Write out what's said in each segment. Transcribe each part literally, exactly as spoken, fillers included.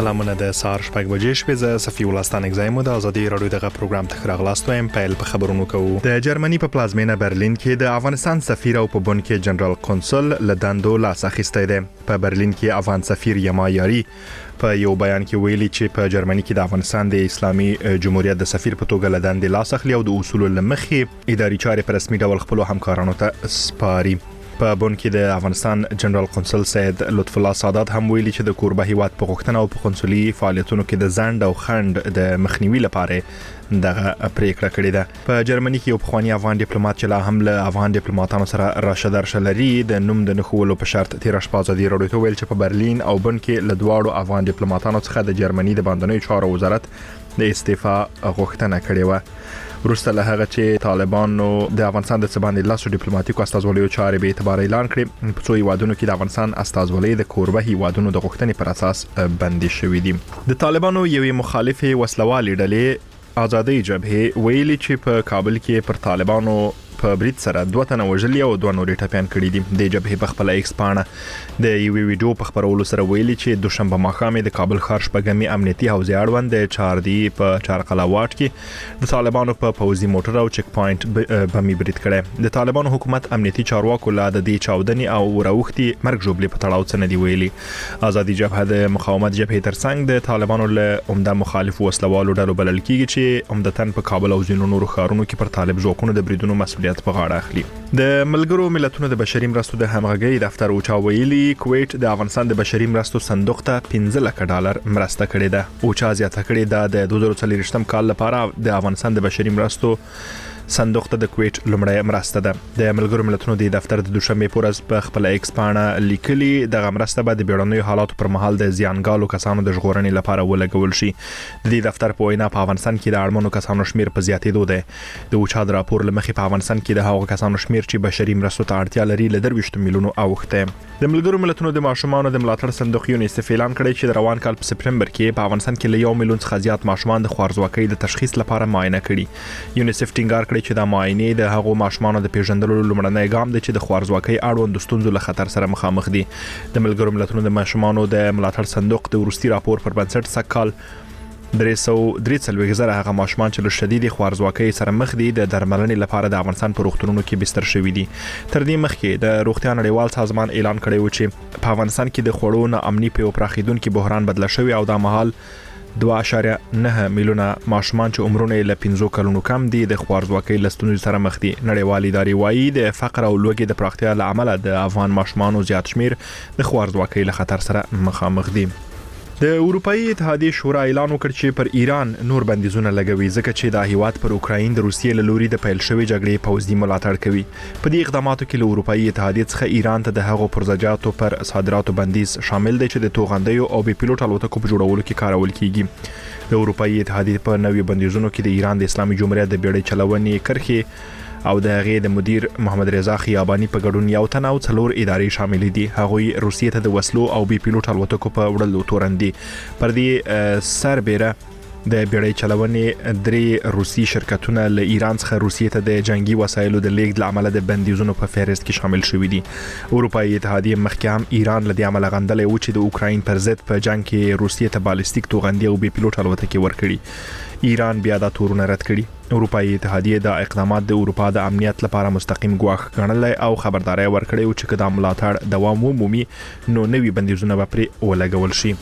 سلامونه د سهار شپږ بجې شپې ز صفي ولستان اگزایم د ازادي رادیو دغه پروګرام ته راغلاستو ایم پیل په خبرونو کوو. د جرمني په پلازمینه برلین کې د افغانستان سفیر او په بون کې جنرال قونسل لداندو لاس اخیسته دی. په برلین کې افغان سفیر یما یاری په یو بیان کې ویلي چې په جرمني کې د افغانستان د اسلامي جمهوریت د سفیر په توګه لداندې لاس اخلي او د اصول لمخې اداري چارې په رسمي ډول خپل همکارانو ته سپاري. په بون کې د افغانستان جنرال قونسل سید لطف الله سادات هم ویلي چې د کوربه هیواد په غوښتنه او په قونسلي فعالیتونو کې د ځنډ او خنډ د مخنیوي لپاره دغه پریکړه کړې ده. په جرمني کې یو پخوانی افغان ډیپلوماټ چې لا هم له افغان ډیپلوماټانو سره راشه درشه لري د نوم د نخولو په شرط تیر شپه ازادي رادیو ته ویل چې په برلین او بون کې له دواړو افغان ډیپلوماټانو څخه د جرمني د باندنیو چارو وزارت د استعفا غوښتنه کړې و. وروسته له هغه چې طالبانو د افغانستان د سباندې لاسو ډیپلوماټیکو استازولیو چارې به اعتبار اعلان کړي، په څو هیوادونو کې د افغانستان استازولۍ د کوربه هیوادونو د غوښتنې پر اساس بندي شوې دي. د طالبانو یوې مخالفې وسلوالې ډلې آزادۍ جبهه ویلي چې په کابل کې پر طالبانو په برید سره دوه تنه وژلي او دوه نورې ټپيان کړي دي. د جبهه په خپل ایکس پاڼه د یو ویډیو په خبرولو سره ویلي چې دوشنبه ماښام د کابل ښار شپږمې امنیتي حوزې اړوند د چاردي په چارقلا واټ کې د طالبانو په پوځي موټر او چک پوینټ بمي برید کړي. د طالبانو حکومت امنیتي چارواکو لا د دې چاودنې او راوختي مرګ جوړلې په تړاو څه نه دی ویلي. آزادي جبهه د مقاومت جبهه ترڅنګ د طالبانو له عمده مخالف وسلوالو ډلو بلل کیږي چې عمدتاً په کابل او ځینو نورو ښارونو کې پر طالب ځواکونو د بریدونو مسؤلیت په غاړه اخلي. د ملګرو ملتونو د بشري مرستو د همغږي دفتر اوچا ویلي کویت د افغانستان د بشري مرستو صندوق ته پنځه لک ډالر مرسته کړې ده. اوچا زیاته کړې ده د دوه زره څلور کال لپاره د افغانستان د بشري مرستو صندوق ته د کویت لومړی مرسته ده. د ملګرو ملتونو د دفتر د دوشنبه پورز په خپل ایکس پاڼه لیکلي د مرسته به د بیړنیو حالاتو پر مهال د زیانګالو کسانو د ژغورنې لپاره ولګول شي. د دې دفتر په وینا په افغانستان کې د اړمنو کسانو شمیر په زیاتېدو دی. د اوچا د راپور لمخې په افغانستان کې د هغو کسانو شمیر چې بشري مرستو ته اړتیا لري له درویشت میلیونو اوښته. د ملګرو ملتونو د ماشومانو د ملاتړ صندوق یونیسف اعلان کړی چې د روان کال په سپټمبر کې په افغانستان کې له یو میلیون څخه زیات ماشومان د خوارځواکۍ د تشخیص لپاره معاینه کړي. یونیسف ټینګار کړی چې د معاینې د هغو ماشومانو د پیژندلو لومړنی ګام دی چې د خوارځواکۍ اړوند د ستونزو له خطر سره مخامخ دي. د ملګرو ملتونو د ماشومانو د ملاتړ صندوق د وروستي راپور پر بنسټ سکهال درې سوه درې څلوېښت زره هغه ماشومان چې له شدید خوارځواکۍ سره مخ دي د درملنې لپاره د افغانستان په روغتونونو کې بستر شوي دي. تر دې مخکې د روغتیا نړیوال سازمان اعلان کړی و چې په افغانستان کې د خوړو ناامني په پراخېدونکي بحران بدله شوی او دا مهال دوه اعشاریه نه میلیونه ماشومان چې عمرونه له پنځو کلونو کم دي د خوارځواکۍ له ستونزو سره مخ دي. نړیوال ادارې وایي د فقر او لوږې د پراختیا له امله د افغان ماشومانو زیات شمیر د خوارځواکۍ له خطر سره مخامخ دي. د اروپאי اتحادیې شورا اعلان وکړ چې پر ایران نور بندیزونه لګوي ځکه چې د هیواد پر اوکراین د روسیې له لوري د پیل شوې جګړې پوځي ملاتړ کوي. په دې اقداماتو کې له اروپאי اتحادیې څخه ایران ته د هغو پرزجاتو پر صادراتو بندیز شامل دی چې د توغندیو او بي پیلوټ الوتکو په جوړولو کې کارول کیږي. د اروپאי اتحادیې په نوې بندیزونو کې د ایران د اسلامي جمهوریت د بیړۍ چلونې کرښې او د هغې د مدیر محمد رضا خیابانی په ګډون یو تن او څلور ادارې شامل دي. هغوی روسیې ته د وسلو او بي پیلوټ الوتکو په وړلو تورن دي. پر دې سربېره د بیړۍ چلونې درې روسي شرکتونه له ایران څخه روسیې ته د جنگي وسایلو د لیږد له امله د بندیزونو په فهرست کې شامل شوي دي. اروپאי اتحادیې مخکې هم ایران له دې امله غندلی و چې د اوکراین پر ضد په جنگ کې روسیې ته بالستیک توغندي او بي پیلوټ الوتکې ورکړي. ایران بیا دا تورونه رد کړي. اروپאי اتحادیې د اقدامات د اروپا د امنیت لپاره مستقیم ګواښ ګڼلی او خبرداري ورکړې و چې که دا ملاتړ دوام ومومي نو نوي بندیزونه به پرې ولګول شي.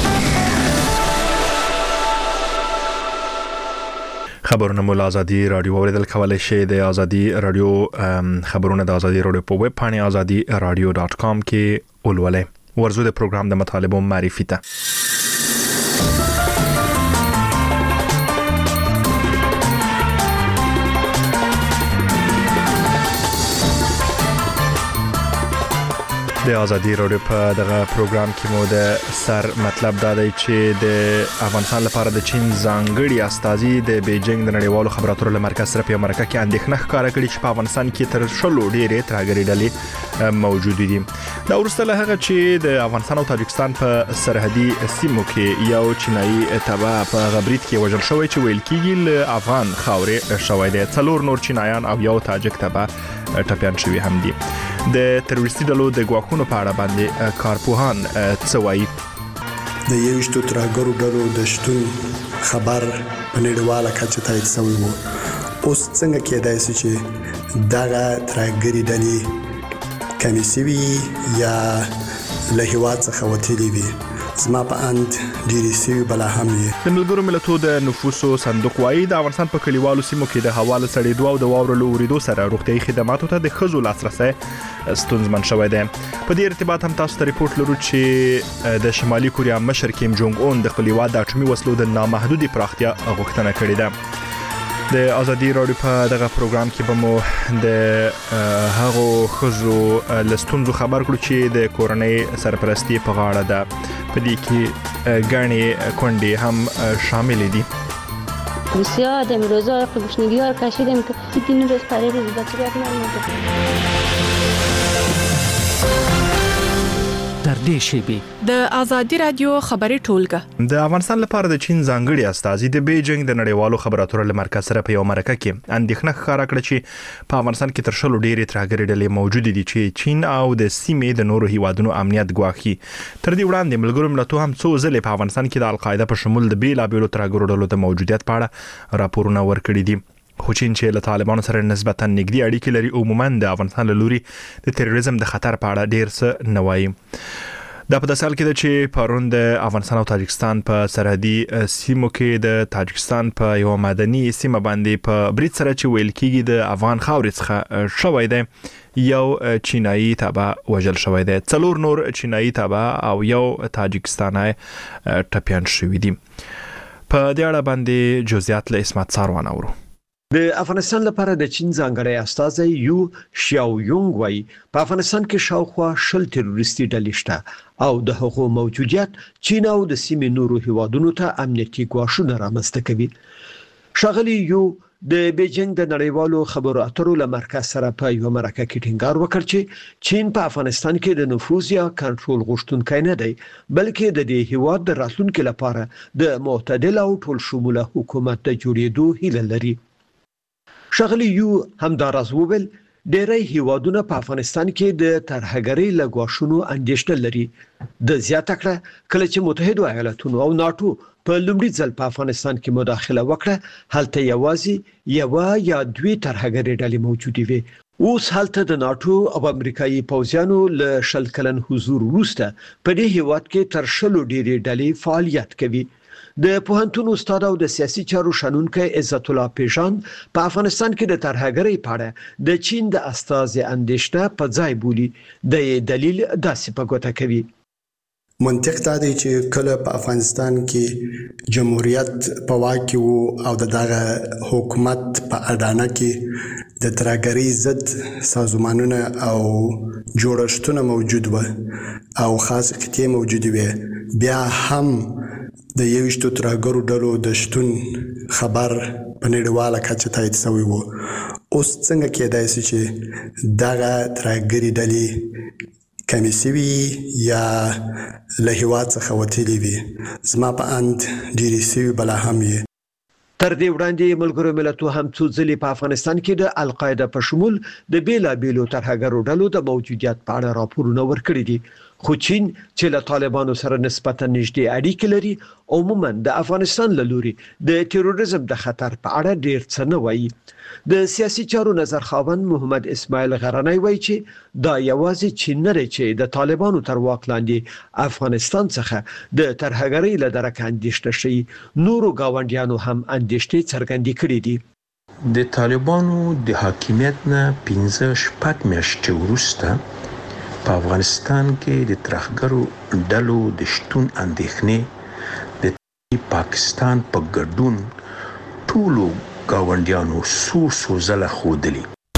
خبرونه مو له آزادي رادیو اوریدل کولای شئ. د آزادي رادیو خبرونه د آزادي رادیو په ویب پاڼه آزادي رادیو ډاټ کام کې ولولئ. ورزو د پروګرام د مطالبو معرفي ته د آزادي رادیو په دغه پروګرام کې مو د سر مطلب دا دی چې د افغانستان لپاره د چین ځانګړي استازي د بیجینګ د نړیوالو خبراتو له مرکز سره په امریکا کې اندېښنه ښکاره کړې چې په افغانستان کې تر شلو ډېرې ترهګري ډلې موجود دي. دا وروسته له هغه چې د افغانستان او تاجکستان په سرحدي سیمو کې یو چینایي تبع په غبرید کې وژل شوی چې ویل کېږي له افغان خاورې شوی دی. څلور نور چینایان او یو تاجک تبع ټپیان شوي هم دي. د تروریستي ډلو د ګواښونو په اړه باندې کارپوهان څه وایي؟ د یوشتو ترهګرو ډلو د شتون خبر په نړیواله کچه تایید شوی و. اوس څنګه کېدای شي چې دغه ترهګري ډلې کمې شوي یا له هېواد څخه وتلي وي؟ زما په اند ډېرې سوي بلا هم وي. د ملګرو ملتونو د نفوسو صندوق وايي د افغانستان په کلیوالو سیمو کې د هوا له سړېدو او د واورو له اورېدو سره روغتیايي خدماتو ته د ښځو لاسرسی ستونزمن شوی دی. په دې ارتباط هم تاسو ته ریپورت لرو چې د شمالي کوریا مشر کیم جونګ اون د خپل هېواد د اټومي وسلو د نامحدودې پراختیا غوښتنه کړې ده. د ازادي راډیو په دغه پروګرام کې به مو د هغو ښځو له ستونزو خبر کړو چې د کورنۍ سرپرستي په غاړه ده. په دې کې ګڼې کونډې هم شامل دي. بسیار آدم روزا گشنگی ها رو کشیدیم که این روز پره روز بچه باید نمیده در دې شیبې د ازادي رادیو خبري ټولګه د افغانستان لپاره د چین ځانګړي استازي د بیجینګ د نړیوالو خبرو اترو مرکز سره په یو مرکه کې اندېښنه ښکاره کړه چې په افغانستان کې تر شلو ډېرې ترهګري ډلې موجود دي چې چین او د سیمې د نورو هیوادونو امنیت ګواښي. تر دې وړاندې ملګرو ملتونو هم څو ځلې په افغانستان کې د القاعده په شمول د بیلابیلو ترهګرو ډلو د موجودیت په اړه راپورونه ورکړي دي. خو چین چې له طالبانو سره نسبتا نږدې اړیکې لري او عموما د افغانستان له لوري د تروریزم د خطر په اړه ډېر څه نه وایي. دا په داسې حال کې ده چې پرون د افغانستان او تاجکستان په سرحدي سیمو کې د تاجکستان په یو مدني سیمه باندې په برید سره چې ویل کېږي د افغان خاورې څخه شوی دی یو چینایي تابع وژل شوی دی. څلور نور چینایي تابع او یو تاجکستاني ټپیان شوي دي. په دې اړه باندې جزئیات له اسمت ساروان اورو. د افغانستان لپاره د چین ځانګړی استازی یو شیاو یونګ وايي په افغانستان کې شاوخوا شل تروریستي ډلې شته او د هغو موجودیت چین او د سیمې نورو هیوادونو ته امنیتي ګواښونه رامنځته کوي. ښاغلي یو د بیجینګ د نړیوالو خبرو اترو له مرکز سره په یو مرکه کې ټینګار وکړ چې چین په افغانستان کې د نفوذ یا کنټرول غوښتونکی نه دی بلکې د دې هیواد د راتلونکي لپاره د معتدل او ټول شموله حکومت د جوړېدو هیله لري. ښاغلي یو همداراز وویل ډېری هیوادونه په افغانستان کې د ترهګرۍ له ګواښونو اندېښنه لري. د زیاته کړه کله چې متحده ایالاتونو او ناتو په لومړي ځل په افغانستان کې مداخله وکړه هلته یوازې یو یا دوی ترهګرۍ ډلې موجودې وي. اوس هلته د ناتو او امریکایي پوځیانو له شل کلن حضور وروسته په دې هیواد کې تر شلو ډېرې ډلې فعالیت کوي. د پوهنتون استاد او د سیاسي چارو شنونکی عزت الله پیژان په افغانستان کې د ترهګرۍ په اړه د چین د استازي اندېښنه په ځای بولي. د دلیل داسې په ګوته کوي. منطق دا دی چې کله په افغانستان کې جمهوریت په واک کې وو او دغه حکومت په اډانه کې د ترهګرۍ ضد سازمانونه او جوړښتونه موجود و او خاص قطعې موجود وي بیا هم د یوشتو ترهګرو ډلو د شتون خبر په نړیواله کچه تایید شوی و. اوس څنګه کېدای شي چې دغه ترهګري ډلې کمې شوي یا له هېواد څخه وتلي وي؟ زما په اند ډېرې شوي بلا هم وي. تر دې وړاندې ملګرو ملتونو هم څو ځلې په افغانستان کې د القاعده په شمول د بیلابیلو ترهګرو ډلو د موجودیت په اړه راپورونه ورکړي دي. خو چین چې له طالبانو سره نسبتا نږدې اړیکې لري عموما د افغانستان له لوري د تروریزم د خطر په اړه ډېر څه نه وایي. د سیاسي چارو نظر خاوند محمد اسماعیل غرنی وایي چې دا یوازې چین نه دی چې د طالبانو تر واک لاندې افغانستان څخه د ترهګرۍ له درکه اندېښنه شي. نورو گاونډیانو هم اندېښنې څرګندې کړې دي. د طالبانو د حاکمیت نه پنځه شپږ میاشتې وروسته په افغانستان کې د ترهګرو ډلو د شتون اندېښنې د پاکستان په ګډون ټولو گاونډیانو سو سو زله خودلی.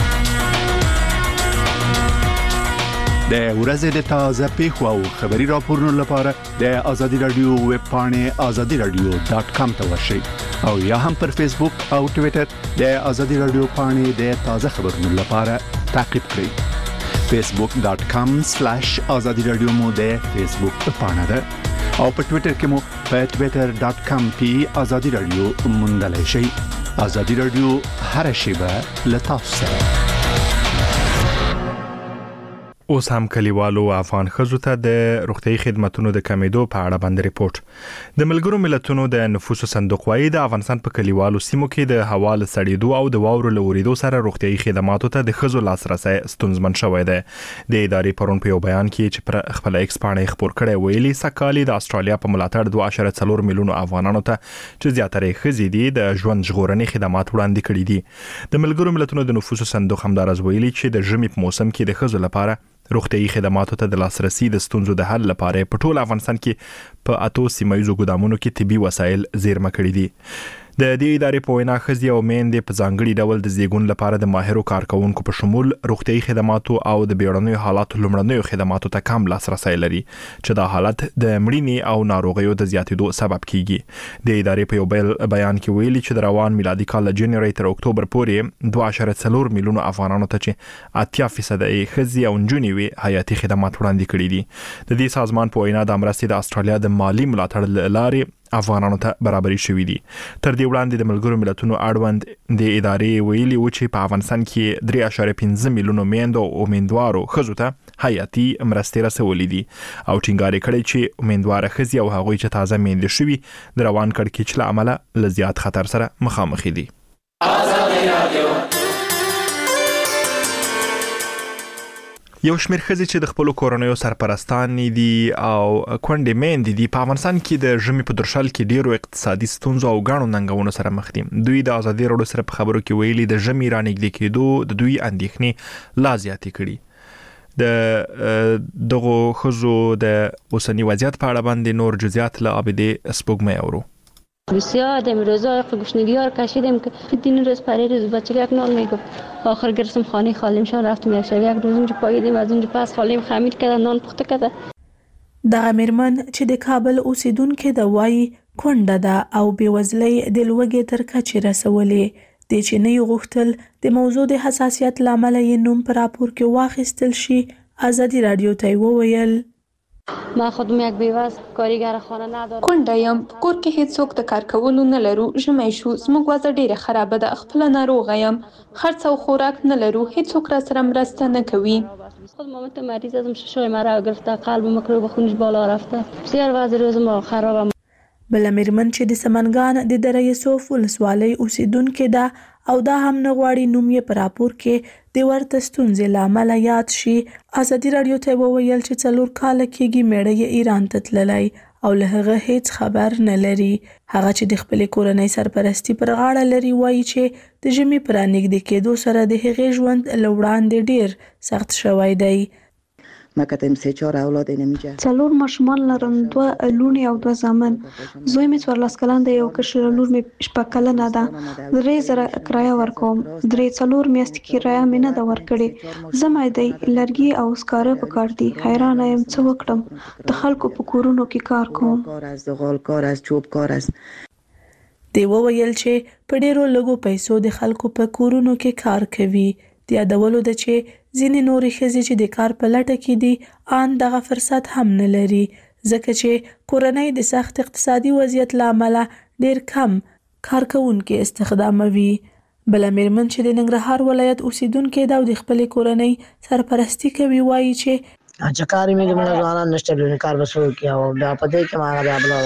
د ورځې د تازه پیښو او خبري راپورونو لپاره د ازادي رادیو ویب پاڼې ازادي رادیو ډاټ کام ته ورشئ او یا هم پر فیسبوک او ټوئیټر د ازادي رادیو پاڼې د تازه خبرونو لپاره تعقیب کړئ. facebook dot com slash azadi radio مو د فیسبوک پاڼه ده او په ټوئیټر کې مو په twitter dot com پی azadi radio موندلای شئ. azadi radio هر شیبه له تاسو سره. اوس هم کلیوالو افغان ښځو ته د روغتیايي خدماتو د کمیدو په اړه باندې ریپورت د ملګرو ملتونو د نفوسو صندوق وايي د افغانستان په کلیوالو سیمو کې د هوا له سړېدو او د واورو له ورېدو سره روغتیايي خدماتو ته د ښځو لاسرسی ستونزمن شوی دی. د ادارې پرون په یو بیان کې چې پر خپل ایکس باندې خبر کړی ویلي سکالي د استرالیا په ملاتړ دوه اشاریه څلور میلیونو افغانانو ته چې زیاتره ښځې دي د ژوند ژغورنې خدمات وړاندې کړي دي. د ملګرو ملتونو د نفوسو صندوق همدارس ویلي چې د ژمي په موسم کې د ښځو لپاره روغتیايي خدماتو ته د لاسرسي د ستونزو د حل لپاره په ټول افغانستان کې په اتو سیمایي ګودامونو کې طبي وسایل زیرمه کړي دي. د دې ادارې په وینا ښځې او میندې په ځانګړي ډول د زیږون لپاره د ماهرو کارکونکو په شمول روغتیايي خدماتو او د بیړنیو حالاتو لومړنیو خدماتو ته کم لاسرسی لري چې دا حالت د مړینې او ناروغیو د زیاتېدو سبب کیږي. د ادارې په یو بل بیان کې ویلي چې د روان میلادي کال له جنوري تر اکتوبر پورې دوه اشاریه څلور میلیونو افغانانو ته چې اتیا فیصد یې ښځې او نجونې وي حیاتي خدمات وړاندې کړي دي. د دې سازمان په وینا د مرستې د استرالیا د مالی ملاتړ لارې افغانانو ته برابري شوې دي. تر دې وړاندې د ملګرو ملتونو اړوند د ادارې ویلي و چې په افغانستان کې درې اشاریه پنځه میلیونو میندو او امیندوارو ښځو ته حیاتي مرستې رسولې دي او ټینګار کړی چې امیندواره ښځې او هغوی چې تازه میندې شوي د روان کړکېچ له امله له زیات خطر سره مخامخ دي. یو شمېر ښځې چې د خپل کورنیو سرپرستان دي او کونډې میندې دي په افغانستان کې د ژمي په درشل کې ډیرو اقتصادي ستونزو او غاڼو ننګونو سره مخ دي. دوی د ازادي راډیو سره په خبرو کې ویلي د ژمي رانږدې کېدو د دوی اندېښنې لا زیاتې کړي. د دغه ښځو د اوسنی وضعیت په اړه باندې نور جزئیات له عابدې سپوږمۍ اورو. بسیار دم روزا گشنگی ها رو کشیدیم که دین روز پری روز بچه یک نان میگفت آخر گرفتم خانه خالیم شان رفتم یک شب یک روز اونجا پاییدیم از اونجا پس خالیم خمیر کرده نان پخته کرده. دغه میرمن چې د کابل اوسیدونکو د وای کونډه ده او بېوزلۍ د لوږې تر کچې رسولې د چې نه غوښتل د موضوع د حساسیت لامل یې نوم پر راپور کې واخیستل شي. ازادي رادیو ته وویل ما خودم یک بیوز کارگر خانه ندارم. کونډه یم، کور کې هیڅ څوک د کار کولو نه لرو. ژمی شو، زموږ وضع ډیره خرابه ده. خپل ناروغه یم، خرڅ او خوراک نه لرو. هیڅوک را سره مرسته نه کوي. خود مامت مریض ازم ششای مرا گرفته، قلب میکروب خونش بالا رفته. بسیار وضع روز ما خرابه. بل میرمن چې د سمنګان د دره یوسف ولسوالۍ اوسیدونکو ده او دا هم نه غواړي نوم یې په راپور کې د ورته ستونزې له امله یاد شي. ازادي راډیو ته وویل چې څلور کاله کېږي میړه یې ایران ته تللی او له هغه هیڅ خبر نه لري. هغه چې د خپلې کورنۍ سرپرستی پر غاړه لري وایي چې د ژمي پر رانږدې کېدو سره د هغې ژوند له وړاندې ډیر سخت شوی دی. ما کتم سه چهار اولاد نمیجه. څلور ماشومان لرم، دوه لوڼې او دوه زامن. زوی مې څوارلس کلن دی، یو کشره لور مې شپږ کلنه ده. درې زره کرایه ورکوم. درې څلور میاشتې کرایه مې نه ده ورکړې. زما دی لرګي او سکاره په کار دي. حیرانه یم څه وکړم. د خلکو په کورونو کې کار کوم. کار از زغال کار از چوب کار از دی وویل چې په ډیرو لږو پیسو د خلکو په کورونو کې کار کوي. د یادولو ده چې ځینې نورې ښځې چې د کار په لټه کې دي ان دغه فرصت هم نه لري ځکه چې کورنۍ د سخت اقتصادي وضعیت له امله ډیر کم کارکوونکي استخداموي. بله میرمن چې د ننګرهار ولایت اوسیدونکې ده او د خپلې کورنۍ سرپرستی کوي وایي چې چې کار یې مې موږ ځوانان نشته لري کار به څوک کوي او بیا په دې کې ما بیا بل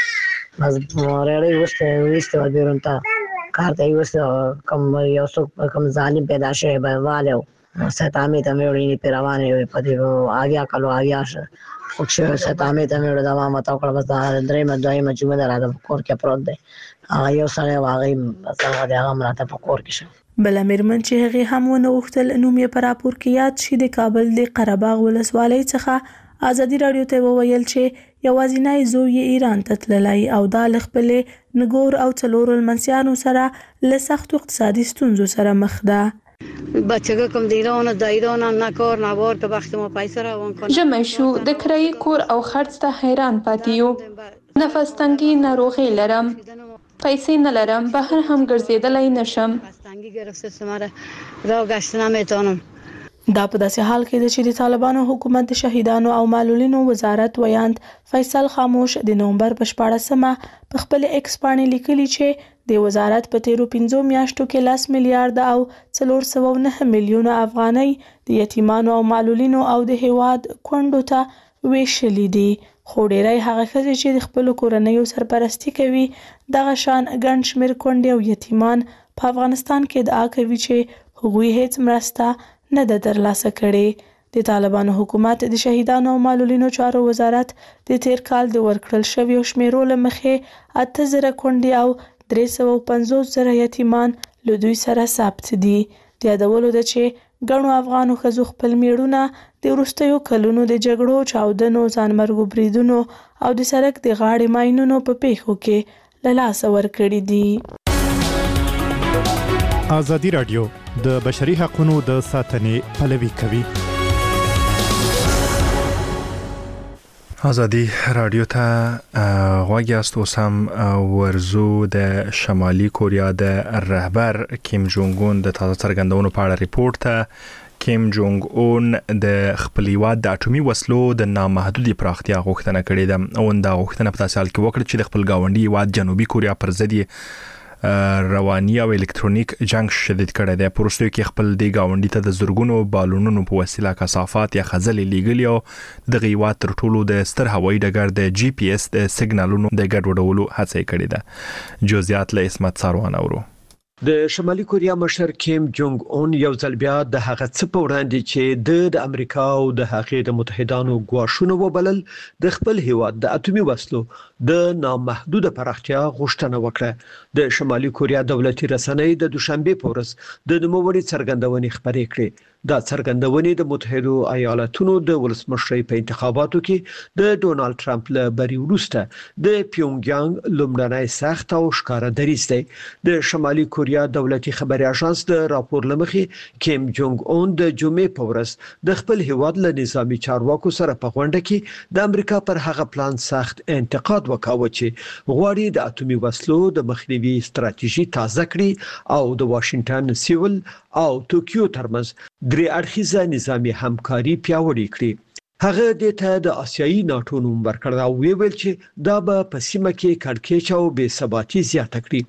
بس مورې وسته وسته ودیرون ته کار ته وسته کوم یو څوک کوم ظالم پیدا شوی به والو ستامې ته مې وړي پیروانې په دې آګیا کلو آګیا شه خو چې ستامې ته مې وړي دا ما متاو کړ بس درې مدوي مجموعه دراده کور کې پروت دی هغه یو سره واغې څنګه دی هغه مراته په کور کې شه. بل میرمن چې هغه هم ونه وختل نوم یې پر راپور کې یاد شي د کابل د قره باغ ولسوالۍ څخه ازادي رادیو ته وویل چې یوازینی زوی یې ایران ته تللی او دا له خپلې نګور او څلورو لمسیانو سره له سختو اقتصادي ستونزو سره مخ ده. بچگاه کم دیران و دایران هم نکار نوار که وقت ما پیسه روان کنیم. ژمی شو د کرایې کور او خرڅ ته حیران پاتې یو. نفس تنګي ناروغي لرم، پیسې نه لرم، بهر هم ګرځېدلی نشم. نفس تنګي گرفته سمره راه گشت نمیتونم. دا په داسې حال کې ده چې د طالبانو حکومت د شهیدانو او معلولینو وزارت ویاند فیصل خاموش د نومبر په شپاړسمه په خپل ایکس باندې لیکلي چې د وزارت په تیرو پنځو میاشتو کې لس میلیارډ او څلور سوه نهه میلیونه افغانۍ د یتیمانو او معلولینو او د هیواد کونډو ته ویشلې دي. خو ډیری هغه ښځې چې د خپلو کورنیو سرپرستي کوي دغه شان ګڼ شمېر کونډې او یتیمان په افغانستان کې ادعا کوي چې هغوی هیڅ مرسته نه ده ترلاسه کړې. د طالبانو حکومت د شهیدانو او معلولینو چارو وزارت د تیر کال د ورکړل شویو شمیرو له مخې اته زره کونډې او درې سوه پنځوس زره یتیمان له دوی سره ثبت دي. د یادولو ده چې ګڼو افغانو ښځو خپل میړونه د وروستیو کلونو د جګړو، چاودنو، ځانمرګو بریدونو او د سړک د غاړې ماینونو په پیښو کې له لاسه ورکړي دي. ازادي راډیو د بشري حقوقو د ساتنې پلوي کوي. ازادي راډیو ته غوږ یاست. اوس هم ورزو د شمالي کوریا د رهبر کیم جونګ اون د تازه څرګندونو په اړه ریپورت ته. کیم جونګ اون د خپل هیواد د اټومي وسلو د نامحدودي پراختیا غوښتنه کړې ده. اون دا غوښتنه په تاسو حال کې وکړه چې د خپل گاونډي هیواد جنوبي کوریا پر ضد رواني او الکترونیک جنگ شدید کړی دی. په وروستیو کې خپل د گاونډي ته د زرګونو بالونونو په وسیله کثافات یا خځلې لیږلي او د هیواد تر ټولو د ستر هوایي ډګر د جی پی اس د سیګنالونو د ګډوډولو هڅه یې کړې ده. جزئیات له اسمت ساروان اورو. د شمالي کوریا مشر کیم جونګ اون یو ځل بیا د هغه څه په وړاندې چې د د امریکا او د هغې د متحدانو ګواښونه وبلل د خپل هیواد د اټومي وسلو د نامحدوده پراختیا غوښتنه وکړه. د شمالي کوریا دولتي رسنۍ د دوشنبه په ورځ د نوموړي څرګندونې خبرې کړې. دا څرګندونې د متحده ایالاتونو د ولسمشر په انتخاباتو کې د ډونالد ټرمپ له بری وروسته د پیونګیانګ لومړنی سخت او ښکاره دریځ دی. د شمالي کوریا دولتي خبري اژانس د راپور لمخې کیم جونګ اون د جمعې په ورځ د خپل هیواد له نظامی چارواکو سره په غونډه کې د امریکا پر هغه پلان سخت انتقاد وکاوه چې غواړي د اټومي وسلو د مخنیوي ستراتیژي تازه کړي او د واشنگټن سیول او ټوکیو ترمنځ درې اړخیزه نظامی همکاري پیاوړې کړي. هغه د ته د آسیایي ناټو نوم ورکړ او ویل چې دا به په سیمه کې کړکېچ او بې ثباتي زیاته کړي.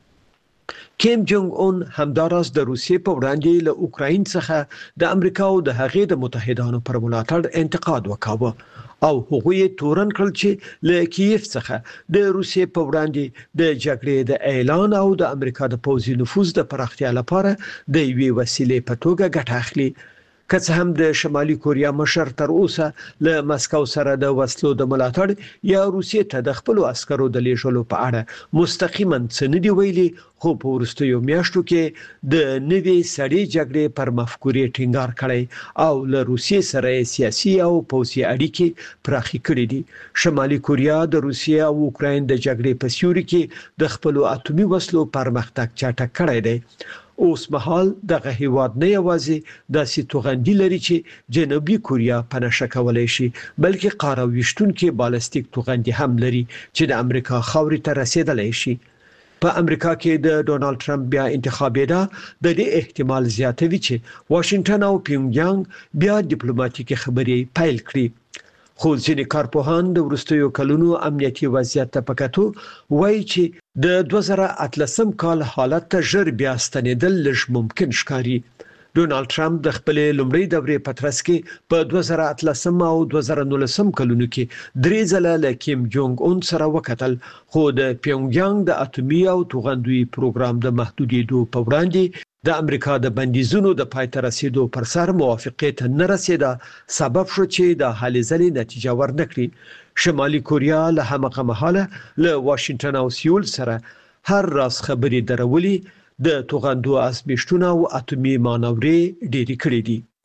کیم جونګ اون همداراز د روسیې په وړاندې له اوکراین څخه د امریکا او د هغې د متحدانو پر ملاتړ انتقاد وکاوه او هغوی تورن کړل چې له کیف څخه د روسیې په وړاندې د جګړې د اعلان او د امریکا د پوځي نفوذ د پراختیا لپاره د یوې وسیلې په توګه ګټه اخلي. که څه هم د شمالي کوریا مشر تر اوسه له مسکو سره د وسلو د ملاتړ یا روسیې ته د خپل عسکرو د لیږلو په اړه مستقیما څه نه دی ویلي، خو په وروستیو میاشتو کې د نوې سړې جګړې پر مفکورې ټینګار کړی او له روسیې سره سیاسي او پوځي اړیکې پراخې کړې دي. شمالي کوریا د روسیې او اوکراین د جګړې په سیوري کې د خپل اټومي وسلو پرمختګ چټک کړی دی. اوس مهال دغه هیواد نه یوازې داسې توغندي لري چې جنوبي کوریا په نشه کولای شي، بلکې قاره ویشتونکي بالستیک توغندي هم لري چې د امریکا خاورې ته رسیدلای شي. په امریکا کې د ډونالد ټرمپ بیا انتخابېدا د دې احتمال زیاتوي چې واشنگټن او پیونګیانګ بیا ډیپلوماټیکي خبرې پیل کړي. خو ځینې کارپوهان د وروستیو کلونو امنیتي وضعیت ته پکاتو وایي چې د دوه زره اتلسم کال حالت ته ژر بیا ستنېدل لږ ممکن ښکاري. ډونالد ټرمپ د خپلې لومړۍ دورې په ترڅ کې په دوه زره اتلسم او دوه زره نولسم کلونو کې درې ځله له کیم جونګ اون سره وکتل، خو د پیونګیانګ د اټومي او توغندوي پروګرام د محدودېدو په وړاندې د امریکا د بندیزونو د پای ته رسیدو پر سر موافقت نه رسیدا سبب شو چې د هلې ځلې نتیجه ورنکړي. شمالي کوریا له همغه مهاله له واشنگټن او سیول سره هر راز خبرې درولي، د توغندو ازمیښتونه او اټومي مانورې ډېری کړې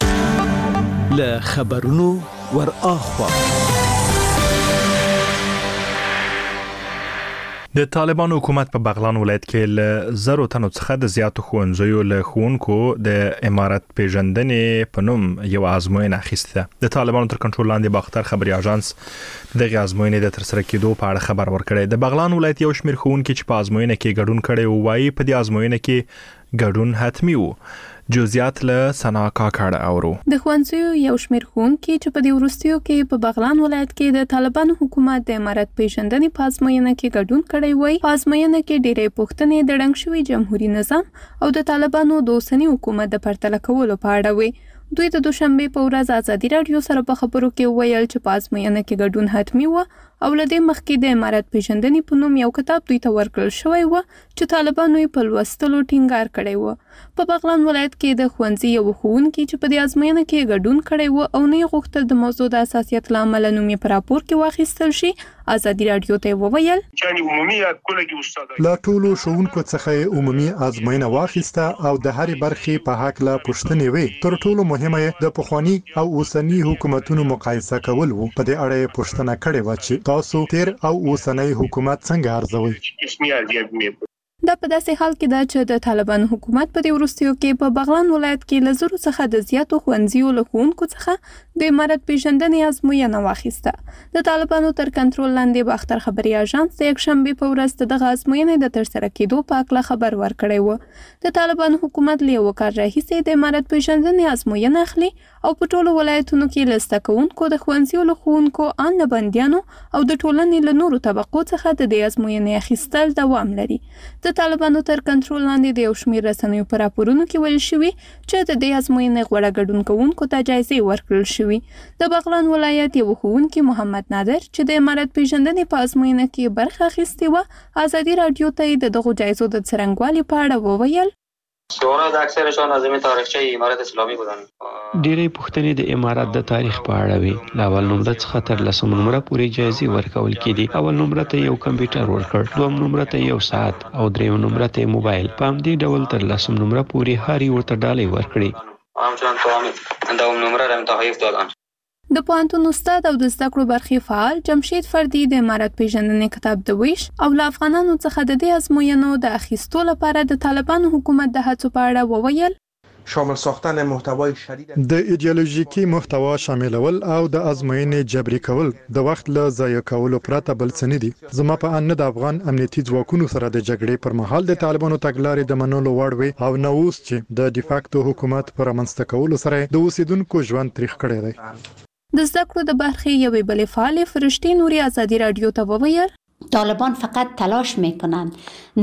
دي. له خبرونو ور اخوا د طالبان حکومت په بغلان ولایت کې له زرو تنو څخه د زیاتو ښوونځیو له ښوونکو د امارت پیژندنې په نوم یو ازموینه اخیسته ده. د طالبانو تر کنټرول لاندې باختر خبري اژانس دغه ازموینې د ترسره کېدو په اړه خبر ورکړی. د بغلان ولایت یو شمېر ښوونکي چې په ازموینه کې ګډون کړي وایي په دې ازموینه کې ګډون حتمی وو. جزئیات له سنا کاکړ اورو. د ښوونځیو یو شمېر ښوونکي چې په دې وروستیو کې په بغلان ولایت کې د طالبانو حکومت د امارت پیژندنې په ازموینه کې ګډون کړی وای. په ازموینه کې ډېرې پوښتنې د ړنګ شوي جمهوریت نظام او د طالبانو د اوسني حکومت د پرتله کولو په اړه وي. دوی د دوشنبه په ورځ ازادي راډیو سره په خبرو کې ویل چې په ازموینه کې ګډون حتمی و او لدې مخکې د امارت پیژندنې په نوم یو کتاب دوی ته ورکړل شوی و چې طالبانو یې په لوستلو ټینګار کړی و. په بغلان ولایت کې د ښوونځي یو ښوونکي چې په دې ازموینه کې ګډون کړی و او نه یې غوښتل د موضوع د حساسیت له امله نوم یې په راپور کې واخیستل شي، ازادي راډیو ته وویل له ټولو ښوونکو څخه عمومي ازموینه واخیسته او د هرې برخې په هکله پوښتنې وې. تر ټولو مهمه یې د پخواني او اوسني حکومتونو مقایسه کول وو. په دې اړه یې پوښتنه کړې وه چې تاسو تیر او اوسنی حکومت څنګه ارزوئ؟ دا په داسې حال کې ده چې د طالبانو حکومت په دې وروستیو کې په بغلان ولایت کې له زرو څخه د زیاتو ښوونځیو له ښوونکو څخه د امارت پیژندنې ازموینه واخیسته. د طالبانو تر کنټرول لاندې باختر خبري اژانس د یکشنبې په ورځ د دغه ازموینې د ترسره کېدو په اړه خبر ورکړی و. د طالبانو حکومت له یو کال راهیسې د امارت پیژندنې ازموینه اخلي او په ټولو ولایتونو کې له زده کوونکو د ښوونځیو له ښوونکو ان له بندیانو او د ټولنې له نورو طبقو څخه د دې ازموینې اخیستل دوام لري. د طالبانو تر کنټرول لاندې د یو شمېر رسنیو په راپورونو کې ویل شوي چې د دې ازموینې غوره ګډون کوونکو ته جایزې ورکړل شوي. د بغلان ولایت یو ښوونکي محمد نادر چې د امارت پیژندنې په ازموینه کې برخه اخیستې وه، ازادي راډیو ته د دغو جایزو د څرنګوالي په اړه وویل. شورای اکثرشان از تاریخچه امارت اسلامی بودن. ډېرې پوښتنې د امارت د تاریخ په اړه وي. له اول نمره څخه تر لسم نمره پورې جایزې ورکول کېدي. اول نمره ته یو کمپیوټر ورکړ، دوم نمره ته یو ساعت او دریم نمره ته موبایل. په همدې ډول تر لسم نمره پورې هر یو ورته ډالۍ ورکړي. همچنان تو دوم نمره را تحریف دادن. د پوهنتون استاد او د زده کړو برخې فعال جمشید فردي د امارت پیژندنې کتاب د ویش او له افغانانو څخه د دې ازموینو د اخیستو لپاره د طالبانو حکومت د هڅو په اړه وویل. شامل ساختن محتوای شدید د ایدئولوژیکي محتوا شاملول او د ازموینې جبري کول د وخت له ضایع کولو پرته بل څه نه دي. زما په ان د افغان امنیتي ځواکونو سره د جګړې پر مهال د طالبانو تګلارې د منلو وړ وي او نو اوس چې د ډیفاکتو حکومت پر رامنځته کولو سره د اوسیدونکو ژوند تریخ کړی دی. د زده کړو د برخې یوې بلې فعالې فرشتي نوري ازادي راډیو ته وویل. طالبان فقط تلاش میکنند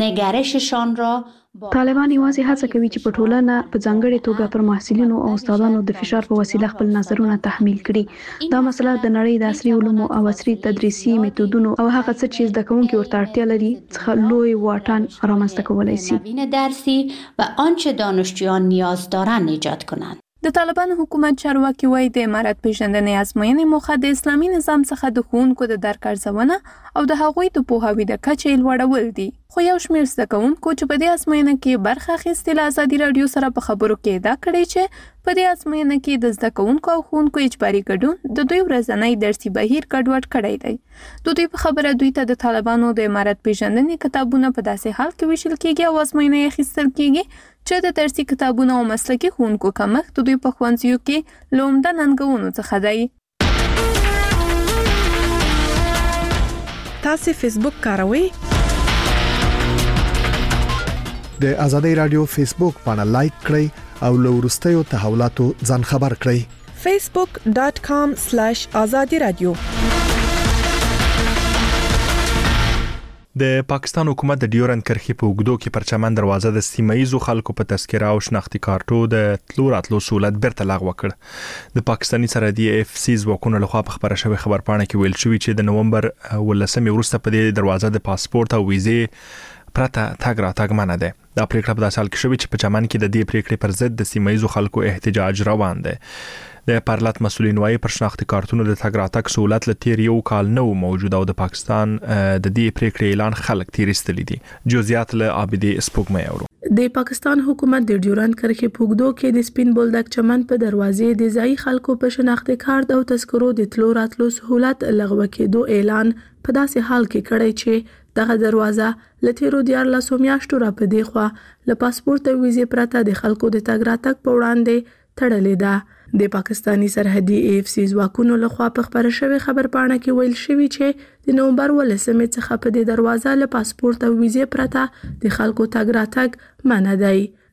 نگرششان را طالبان یوازې هڅه کوي چې په ټولنه په ځانګړې توګه پر محصلینو او استادانو د فشار په وسیله خپل نظرونه تحمیل کړي. دا مسله د نړۍ د عصري علومو او عصري تدریسي میتودونو او هغه څه چې زده کوونکي ورته اړتیا لري څخه لوی واټن رامنځته کولی شي. نوین درسی و آنچه دانشجویان نیاز دارند ایجاد کنند. د طالبانو حکومت چارواکي وایي د امارت پیژندنې ازموینې موخه د اسلامي نظام څخه د ښوونکو د درک ارزونه او د هغوی د پوهاوي د کچې لوړول دي. خو یو شمېر زده کوونکو چې په دې ازموینه کې برخه اخیستې له ازادي راډیو سره په خبرو کې ادعا کړې چې په دې ازموینه کې د زده کوونکو او ښوونکو اجباري ګډون د دوی ورځنی درسي بهیر ګډوډ کړی دی. د دوی په خبره دوی ته د طالبانو د امارت پیژندنې کتابونه په داسې حال کې ویشل کېږي او ازموینه یې اخیستل کېږي چې د درسي کتابونو او مسلکي ښوونکو کمښت د دوی په ښوونځیو کې له عمده ننګونو څخه دی. تاسو فیسبوک کاروئ؟ د ازادي رادیو فیسبوک باندې لایک کړئ او له وروستیو تحولاتو ځان خبر کړئ. facebook dot com slash azadi radio. د پاکستان حکومت د ډیورند کرښې په اوږدو کې پرچمن دروازه د سیمایي خلکو په تذکره او شناختی کارتو د تلو راتلو سہولت بیرته لغوه کړ. د پاکستاني سرحدي اف سی ځواکونو لخوا په خبره شوی خبرپاڼه کې ویل شوی چې د نومبر ولسمې وروسته په دې دروازه د پاسپورت او ویزې پرته تګ راتګ منع ده. دا پریکړه په داسې حال کې شوې چې په چمن کې د دې پریکړې پر ضد د سیمایي خلکو احتجاج روان دی. د پارلات مسولین وايي پر شناختی کارتونو د تګ راتګ سہولت له تیر یو کال نه موجود او د پاکستان د دې پریکړې اعلان خلک تیرستلی دي. جزئیات له عابدي سپوږمۍ اورو. د پاکستان حکومت د ډیورند کرښې په اوږدو کې د سپین بولدک چمن په دروازې د ځایي خلکو په شناختی کارت او تذکرو د تلو راتلو سہولت لغوه کېدو اعلان په داسې حال کې کړی چې دغه دروازه لتیرو دیارلسو میاشتو را په دی خوا له پاسپورت او ویزې پرته د خلکو د تګ راتګ په وړاندې تړلې ده. د پاکستانی سرحدي اف سی ځواکونو لخوا په خبره شوی خبرپاڼه کې ویل شوی چې د نومبر ولسمې څخه په دې دروازه له پاسپورت او ویزې پرته د خلکو تګ راتګ منع دی.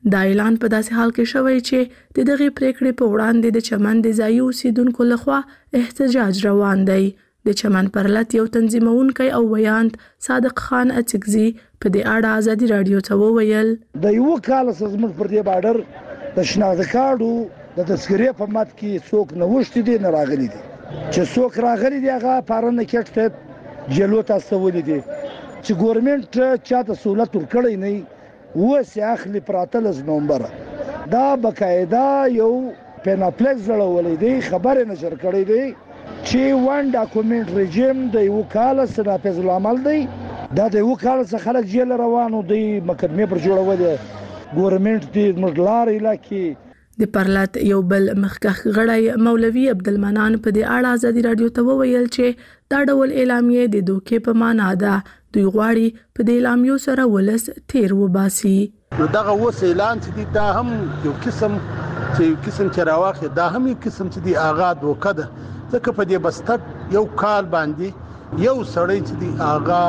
دا اعلان په داسې حال کې شوی چې د دغه پریکړې په وړاندې د چمن د ځایي اوسیدونکو لخوا احتجاج روان دی. د چمن پرلط یو تنظیمونکی او ویاند صادق خان اڅکزي په دې اړه ازادي رادیو ته وویل د یو کال زموږ پر دې بارډر د شناخت کارډو د تذکرې په مات کې څوک نوښت دي نه راغلي دي چې څوک راغلي دي هغه پارنه کېټ ته جلو تاسو ولې دي چې ګورنمنت چاته سہولت ورکړی نه و سي اخلي پراتلز نومبر دا بقاعده یو پیناپلیکس جوړولې دی خبره نشر کړې دی چې وان ډاکومنت رژیم د یو کال سره نافذ العمل دی دا د یو کال څخه خلک جیل روانو دی مقدمه پر جوړول ګورنمنت دی مډلار علاقې د پرلط یو بل مخکښ غړی مولوي عبدالمنان په دې اړه ازادي رادیو ته وویل چې دا ډول اعلامیه د دوکې په معنا ده. دوی غواړي په دې اعلامیو سره ولس تیر وباسي. نو دغه وس اعلان چې دا هم یو قسم چې یو قسم چې راوخه دا هم یو قسم چې دی آغا دوکه ده ځکه په دې بستر یو کال باندې یو سړی چې دی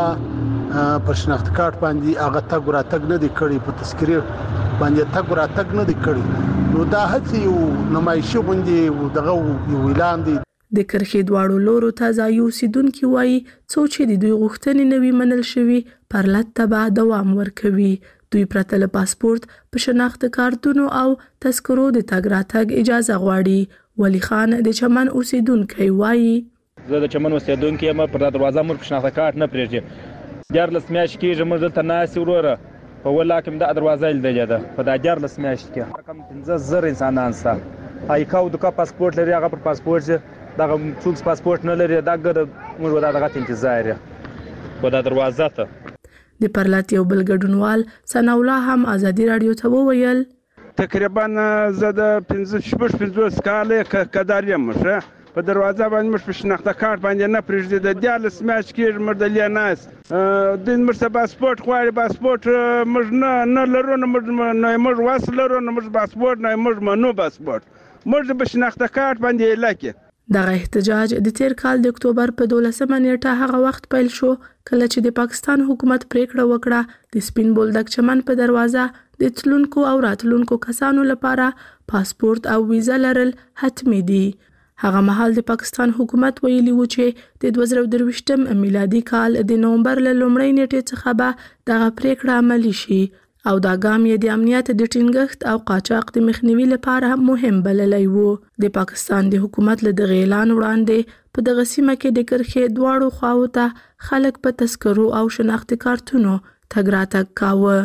آغا په شناخت کارت باندې آغا تګ را تګ نه دی کړی په تذکرې باندې تګ را تګ نه دی کړی نو دا هڅه یو نمایشي غونډې دغه یو اعلان دی. د کرخې دواړو لورو ته ځایي اوسیدونکي وایي څو چې د دوی غوښتنې نه وي منل شوي پرلط ته به دوام ورکوي. دوی پرته له پاسپورت په شناخت کارتونو او تذکرو د تګ راتګ اجازه غواړي. ولی خان د چمن اوسیدونکی وایي زه د چمن اوسیدونکی یم پر دروازه مور په شناخت کارت نه پرېږدي دیارلس میاشتې کېږي موږ دلته ناستې وروره په ولا کې د دروازه لیدلې ده په دا دیارلس میاشتې کې کم پنځه زره انسانان شته ایکاو دغه پاسپورت لري هغه پر پاسپورت دغه څوک پاسپورت نه لري دا ګر موږ دا دغه انتظار یې په دا دروازه ته. د پرلط یو بل ګډونوال ثنا الله هم ازادي رادیو ته وویل تقریبا زه د پنځه شپږ پنځوس کاله کدار یم ښه په دروازه باندې موږ په شناخته کارت باندې نه پرېږدي د دیارلس میاشتې کېږي موږ دلې ناست دوی موږ ته پاسپورت غواړي پاسپورت موږ نه نه لرو نه موږ وس لرو نه موږ پاسپورت نه موږ منو پاسپورت موږ په شناخته کارت باندې علاقې. دغه احتجاج د تیر کال د اکتوبر په دولسمه نیټه هغه وخت پیل شو کله چې د پاکستان حکومت پریکړه وکړه د سپین بولدک چمن په دروازه د تلونکو او راتلونکو کسانو لپاره پاسپورت او ویزا لرل حتمی دي. هغه مهال د پاکستان حکومت ویلي و چې د دوه زره درویشتم میلادي کال د نومبر له لومړۍ نیټې څخه به دغه پریکړه عملي شي او دا ګام یې د امنیت د ټینګښت او قاچاق د مخنیوي لپاره مهم بللی و. د پاکستان د حکومت له دغه اعلان وړاندې په دغه سیمه کې د کرښې دواړو خواو ته خلک په تذکرو او شناختي کارتونو تګ راتګ کاوه.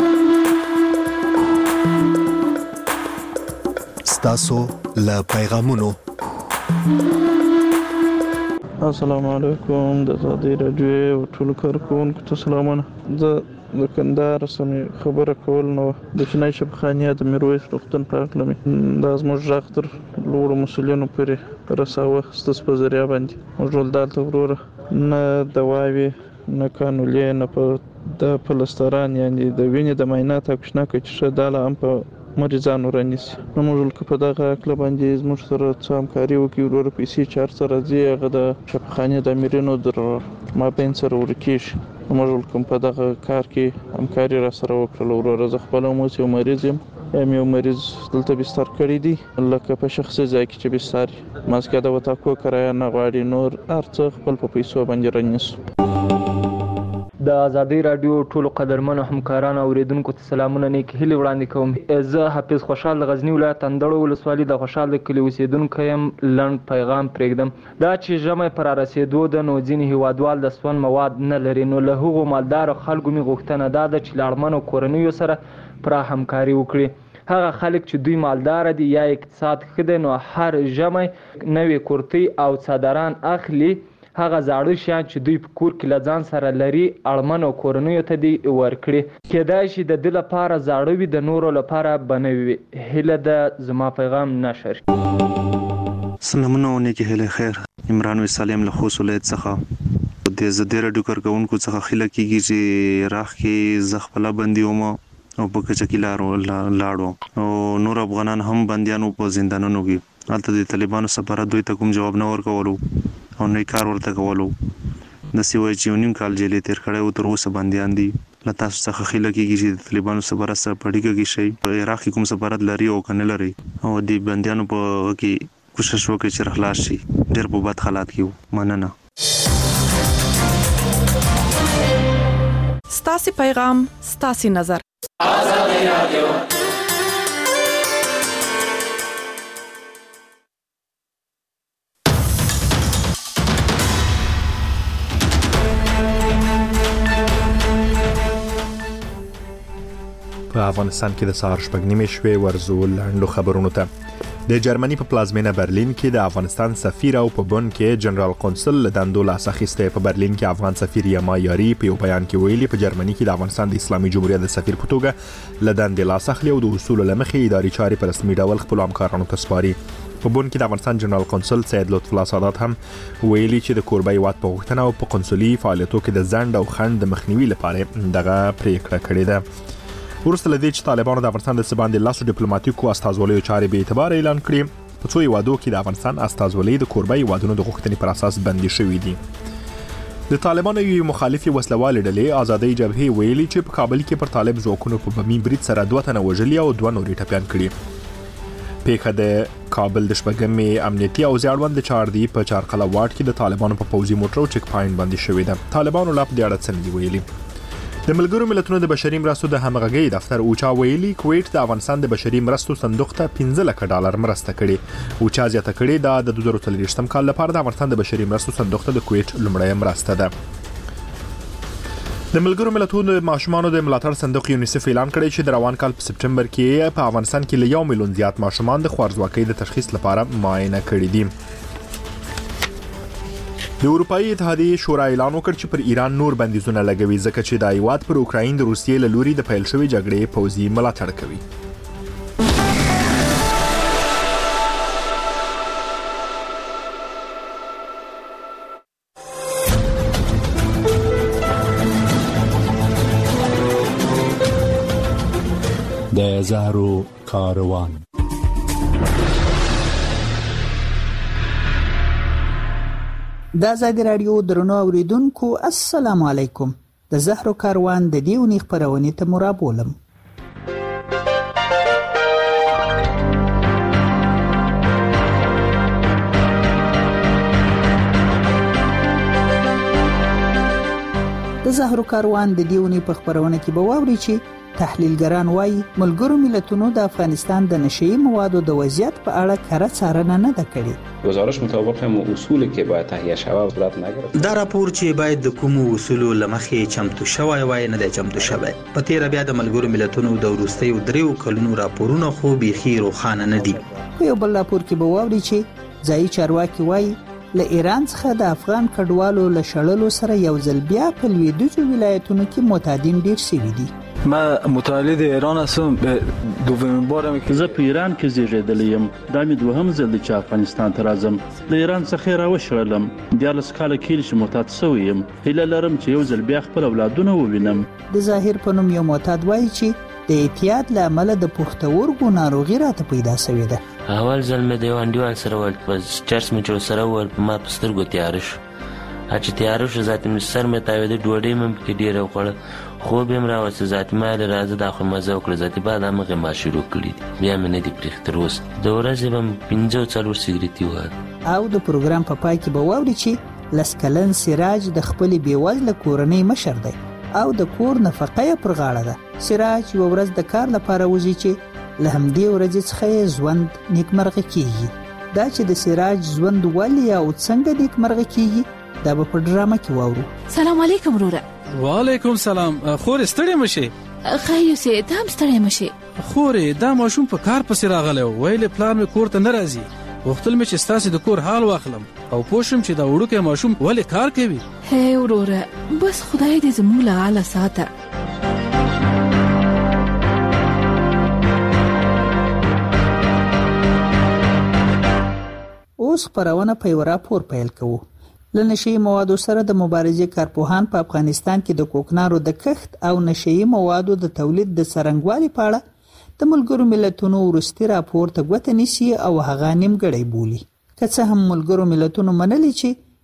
ستاسو له پیغامونو السلام علیکم د ازادي رادیو او ټول کارکونکو ته سلامونه. زه د کندهار سمې خبره کول نو د چینای شبخانیه د میرویس روغتون په اړه مې دا زموږ غږ تر لوړو مسؤلینو پورې رساوه ستاسو په ذریعه باندې موږ ټول دلته وروره نه دواوې نه کانولې نه په د پلستران یعنی د وینې د معاینات او کشناکه چې شه داله هم په مریضانو رانیسي نو موږ ولکه په دغه عقله باندې زموږ سره څه همکاري وکړي وروره پیسې چې هر څه راځي هغه د شفاخانې د امیرینو در مابین سره ورکېږي نو موږ ولکه په دغه کار کې همکاري را سره وکړله وروره زه خپله هم اوس یو مریض یم یم یو مریض دلته بستر کړی دی لکه په شخصي ځای کې چې بستر یي ماسکه د وتاکو کرایه نه غواړي نور هر څه خپل په پیسو باندې رانیسو. د ازادي رادیو ټولو قدرمنو همکارانو او اوریدونکو ته سلامونه نیک هیلې وړاندې کوم. زه حافظ خوشحال د غزنی ولایت اندړو ولسوالۍ د خوشحال د کلي اوسیدونکی یم. لنډ پیغام پرېږدم دا چې ژمی پر رارسېدو ده نو ځینې هیوادوال د سون مواد نه لري نو له هغو مالدارو خلکو مې غوښتنه دا ده چې له اړمنو کورنیو سره پوره همکاري وکړي. هغه خلک چې دوی مالدار دي یا اقتصاد ښه دی نو هر ژمی نوې کورتۍ او څادران اخلي هغه زاړه شیان چې دوی په کور کې له ځان سره لري اړمنو کورنیو ته دې ورکړي. کیدای شي د ده لپاره زاړه وي د نورو لپاره به نوي وي. هیله ده زما پیغام نشر. سلامونه او نیکې هیلې خیر. عمران وسالم له خوست ولایت څخه د زده راډیو کارکونکو څخه خیله کېږي چې راخ کې زه خپله بندي وم او په کچکي لاړو او نور افغانان هم بندیانو په زندانونو کې هلته د طالبانو سفارت دوی ته کوم جواب نه ورکولو او نه کار ورته کولو. داسې وایي چې یو نیم کال جیلې تېر کړی و تر اوسه بندیان دي لته څخه خله کېږي چې طالبانو سره سره پړیږي کې شي عراق کوم سفارت لري او کنه لري او د بنديانو په کې کوشش وکړي چې خلاص شي ډېر په بد حالات کې مننه. ستاسو پیغام ستاسو نظر. آزادی رادیو. په افغانستان کې د سهار شپږ نیمې شوې ورزو لاندو خبرونو ته د جرمني په پلازمینه برلین کې د افغانستان سفیر او په بون کې جنرال قونسل له دندو لاس اخیسته. په برلین کې افغان سفیر یما یاری په یو بیان کې ویلي په جرمني کې د افغانستان د اسلامي جمهوریت د سفیر په توګه له دندې لاس اخلي او د اصول لمخې اداري چارې په رسمي ډول خپل همکارانو ته سپاري. په بون کې د افغانستان جنرال قونسل سید لطف الله سادات هم ویلي چې د کوربه هیواد په غوښتنه او په قونسلي فعالیتونو کې د ځنډ او خنډ د مخنیوي لپاره دغه پریکړه کړې ده. ورسته لدی چې طالبانو د افغانستان د سباندې لاسو ډیپلوماټیکو استازولیو چارې به اعتبار اعلان کړي. په څو هیوادو کې د افغانستان استازولۍ د کوربه هیوادونو د غوښتنې پر اساس بندي شوې دي. د طالبانو یو مخالفي وسلوال ډلې آزادۍ جبهې ویلي چې په کابل کې پر طالب ځواکونو په بمي برید سره دوه تنه وژلي او دوه نورې ټپيان کړي. پیښه د کابل د شپږمې امنیتي او ځاړوند چاردي په چارقله واټ کې د طالبانو په پوځي موټرو چک پاینټ باندې شوې ده. طالبانو لا په دې اړه څه ویلي. د ملګرو ملتونو د بشري مرستو د همغږي دفتر اوچا ویلي کویت د افغانستان د بشري مرستو صندوق ته پنځه لک ډالر مرسته کړي. اوچا زیاته کړي دا د دوه زره څلوېښتم کال لپاره د افغانستان د بشري مرستو صندوق ته د کویت لومړی مرسته ده. د ملګرو ملتونو د ماشومانو د ملاتړ صندوق یونیسف اعلان کړی چې د روان کال په سپټمبر کې په افغانستان کې له یو میلیون زیات ماشومان د خوارځواکۍ د تشخیص لپاره معاینه کړي دي. د اروپאי اتحادیې شورا اعلان وکړ چې پر ایران نور بندیزونه لګوي ځکه چې د هیواد پر اوکراین د روسیې له لوري د پیل شوې جګړې پوځي ملاتړ کوي. د زهرو کاروان. د آزادی رادیو درنو اوریدونکو السلام علیکم. د زهرو کاروان د دې ونې خپرونې ته مرابولم. د زهرو کاروان د دې ونې په خپرونه کې به واوري چې تحلیلګران وایي ملګرو ملتونو د افغانستان د نشئی موادو د وضعیت په اړه کره څارنه نه ده کړې. گزارش مطابق هم اصولی که باید تهیه شوه صورت نگرفت. دا راپور چې باید د کومو اصولو لمخې چمتو شوی وای نه دی چمتو شوی. په تیر بیا د ملګرو ملتونو د وروستیو دریو کلونو راپورونه خو بيخي روښانه نه دي. په یو بل راپور کې به واوري چې ځایي چارواکي وایي له ایران څخه د افغان کډوالو له شړلو سره یو ځل بیا په لویدیځو ولایتونو کې معتادین ډیر شوي دي. ما متولد ایران هستم. دومین بارم که زه په ایران کې زیږیدلی یم. دا مې دوهم ځل دی چې افغانستان ته راځم. له ایران څخه راوشړلم. دیارلس کاله کېږي چې معتاد شوی یم. هیله لرم چې یو ځل بیا خپل اولادونه ووینم. د ظاهر په نوم یو معتاد وایي چې د اعتیاد له امله د پښتورګو ناروغي راته پیدا شوې ده. اول ځل مې د یو انډیوال سره ول په چرچ مې چې سره ول په ما په سترګو تیار شو. چې تیار شو ذات مې سر مې تاویده ډوډۍ مې پکې ډېره وخوړه. خوب یې راوسته ذات مې راځه دا خو مزه وکړه ذات بعد هغه ما شروع کړی دي. بیا مې نه دی پرېښ تر اوسه. د ورځې به پنځه څلور سیګریټي وهل. او د پروګرام په پای کې به واوري چې لس کلن سراج د خپل بیوزله کورنۍ مشر دی او د کور نفقه یې پر غاړه ده. سراج یو ورځ د کار لپاره وځي چې له همدې ورځې څخه یې ژوند نیکمرغه کیږي. دا چې د سراج ژوند ولې او څنګه نیکمرغه کیږي دا به په ډرامه کې واورو. سلام علیکم وروره. وعلیکم سلام. خورې ستړې مشه؟ خایو سي تام ستړې مشه. خورې دا ماشوم په کار پسې راغلی ویل پلان مې کور ته نه راځي. وختل مې چې ستاسو د کور حال واخلم او پوښم چې دا وړوکی ماشوم ولې کار کوي. هي وروره بس خدای دې زموږ له حاله ساته. اوس خبرونه په یو راپور پیل کوو. له نشئی موادو سره د مبارزې کارپوهان په افغانستان کې د کوکنارو د کښت او نشئی موادو د تولید د څرنګوالي په اړه د ملګرو ملتونو وروستي راپور ته ګوته نیسي او هغه نیمګړی بولي. که څه هم ملګرو ملتونو منلي چې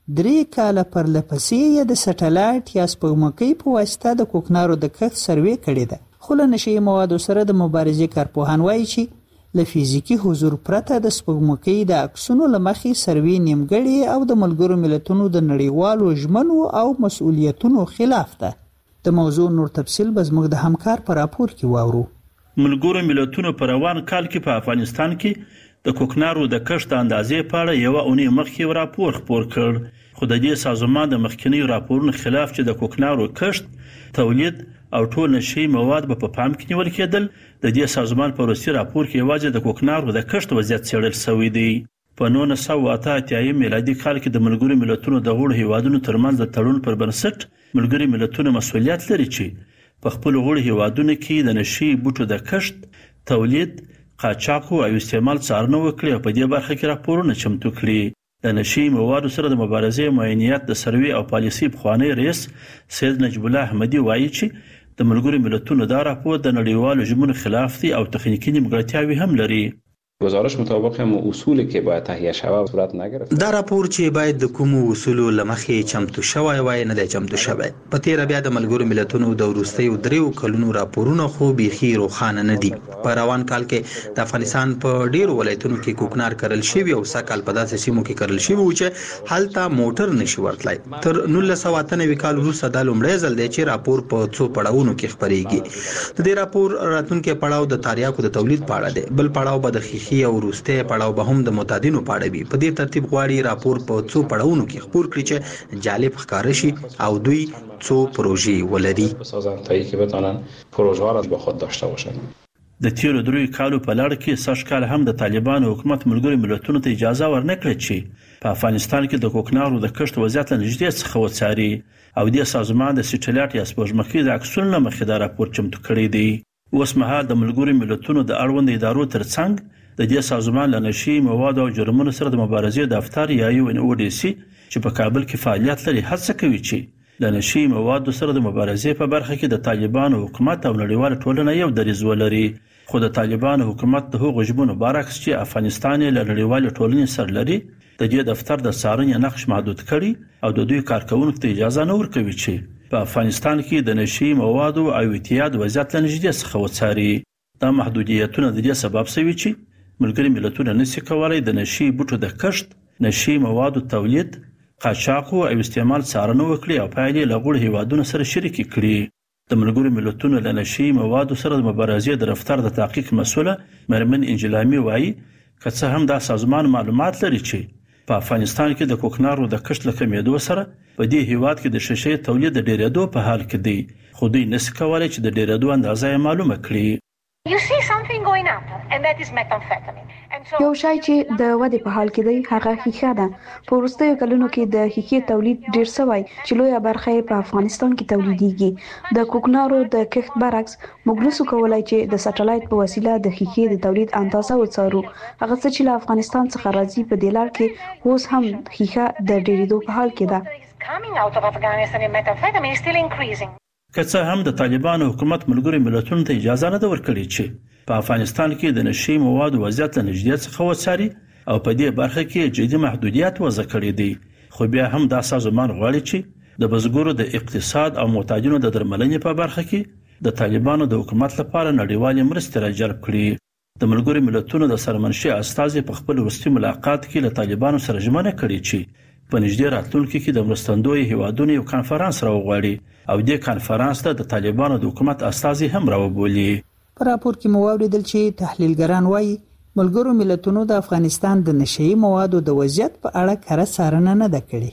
درې کاله پرله پسې یې د سټلایټ یا سپوږمکۍ په واسطه د کوکنارو د کښت سروې کړې ده. خو له نشهیي موادو سره د مبارزې کارپوهان وایي چې له فزیکي حضور پرته د سپوږمکۍ د عکسونو له مخې سروې نیمګړې او د ملګرو ملتونو د نړیوالو ژمنو او مسؤلیتونو خلاف ده. د موضوع نور تفصیل به زموږ د همکار په راپور کې واورو. ملګرو ملتونو په روان کال کې په افغانستان کې د کوکنارو د کښت اندازې په اړه یو اونۍ مخکې راپور خپور کړ. خو د دې سازمان د مخکنی راپورونو خلاف چې د کوکنارو کښت، تولید او ټول نشي مواد به په پام کې نیول کېدل، د دې سازمان په وروستي راپور کې یوازې د کوکنارو د کښت وضعیت څېړل شوی دی. په نولس سوه اته اتیا میلادي کال کې د ملګرو ملتونو د غړو هیوادونو ترمنځ د تړون پر بنسټ ملګري ملتونه مسؤلیت لري چې په خپل غړو هیوادونو کې د نشي بوټو د کښت، تولید، قاچاق او استعمال څارنه وکړي او په دې برخه کې راپورونه چمتو کړي. د نشي موادو سره د مبارزې معاینات د سروې او پالیسي پخوانی رئیس سید نجیب الله احمدي وایي چې د ملګرو ملتونو دا راپور د نړیوالو ژمنو خلاف دی او تخنیکی نیمګړتیاوې هم لري. گزارش مطابق هم اصولی که باید تهیه شود صورت نگرفت. دا راپور چې باید د کومو اصولو لمخې چمتو شوی وای نه دی چمتو شوی. په تیر بیا د ملګرو ملتونو د وروستیو دریو کلونو راپورونه خو بيخي روښانه نه دي. په روان کال کې د افغانستان په ډیرو ولایتونو کې کوکنار کرل شوی او سکهال په داسې سیمو کې کرل شوی و چې هلته موټر نشي ورتلای. تر نولس سوه اته نوي کال وروسته د لومړی ځل دی چې راپور په څو پړاوونو کې خبريږي. د دې راپور راتلونکي پړاو د تاریاکو د تولید په اړه دی، بل پړاو به د خي او وروسته پړاو به هم د متادینو په اړه وي. په دې ترتیب غواړي راپور په څو پړاوونو کې خبر کړي چې جالب ښکار شي او دوی څو پروژې ولري تا که بتونن پروژه ها را به خود داشته باشند. د تیرو دروي کالو په لړ کې سږ کال هم د طالبانو حکومت ملګرو ملتونو ته اجازه ورنکړه چې په افغانستان کې د کوکنارو د کښت وضعیت له نږدې څخه وڅاري او د سازمان د سټلایټ یا سپوږمکۍ د عکسونو له مخې دا راپور چمتو کړی دی. اوس مهال د ملګرو ملتونو د اړوند ادارو ترڅنګ د دې سازمان له نشي موادو او جرمونو سره د مبارزې دفتر یا یو ان او ډي سي چې په کابل کې فعالیت لري هڅه کوي چې د نشي موادو سره د مبارزې په برخه کې د طالبانو حکومت او نړیوال ټولنه یو دریځ ولري. خو د طالبانو حکومت د هغو ژمنو برعکس چې افغانستان له نړیوال ټولنې سره لري د دې دفتر د څارنې نقش محدود کړي او د دوی کارکونکو ته اجازه نه ورکوي چې په افغانستان کې د نشي موادو او اعتیاد وضعیت له نږدې څخه وڅاري. دا محدودیتونه د دې سبب شوي چې ملګري ملتونه نشي کولای د نشي بوټو د کښت، نشي موادو تولید، قاچاق او استعمال څارنه وکړي او پایلې له غړو هیوادونو سره شریک کړي. د ملګرو ملتونو له نشي موادو سره د مبارزې د دفتر د تحقیق مسؤله مرمن انجلامي وایي که څه هم دا سازمان معلومات لري چې په افغانستان کې د کوکنارو د کښت له کمیدو سره په دې هیواد کې د شیشې تولید د ډیرېدو په حال کې دی، خو دوی نشي کولای چې د ډیرېدو اندازه یې معلومه کړي. یو شای چې د ودې په حال کې دی هغه ښیښه ده. په وروستیو کلونو کې د ښیښې تولید ډیر شوی چې لویه برخه یې په افغانستان کې تولیدېږي. د کوکنارو د کښت برعکس موږ نشو کولای چې د سټلایټ په وسیله د ښیښې د تولید اندازه وڅارو. هغه څه چې له افغانستان څخه راځي په دې لړ کې اوس هم ښیښه د ډیرېدو په حال کې ده. که څه هم د طالبانو حکومت ملګرو ملتونو ته اجازه نه ده ورکړې چې په افغانستان کې د نشي موادو وضعیت له نږدې څخه وڅاري او په دې برخه کې جدي محدودیت وضع کړي دي، خو بیا هم دا سازمان غواړي چې د بزګرو د اقتصاد او معتادینو د درملنې په برخه کې د طالبانو د حکومت لپاره نړیوالې مرستې راجلب کړي. د ملګرو ملتونو د سرمنشي استازي په خپل وروستي ملاقات کې له طالبانو سره ژمنه کړې چې په نږدې راتلونکي کې د مرستندوی هیوادونو یو کانفرنس راوغواړي او دې کانفرنس ته د طالبانو د حکومت استازي هم راوبولي. په راپور کې مو واوریدل چې تحلیلګران وایي ملګرو ملتونو د افغانستان د نشئی موادو د وضعیت په اړه کره څارنه نه ده کړې.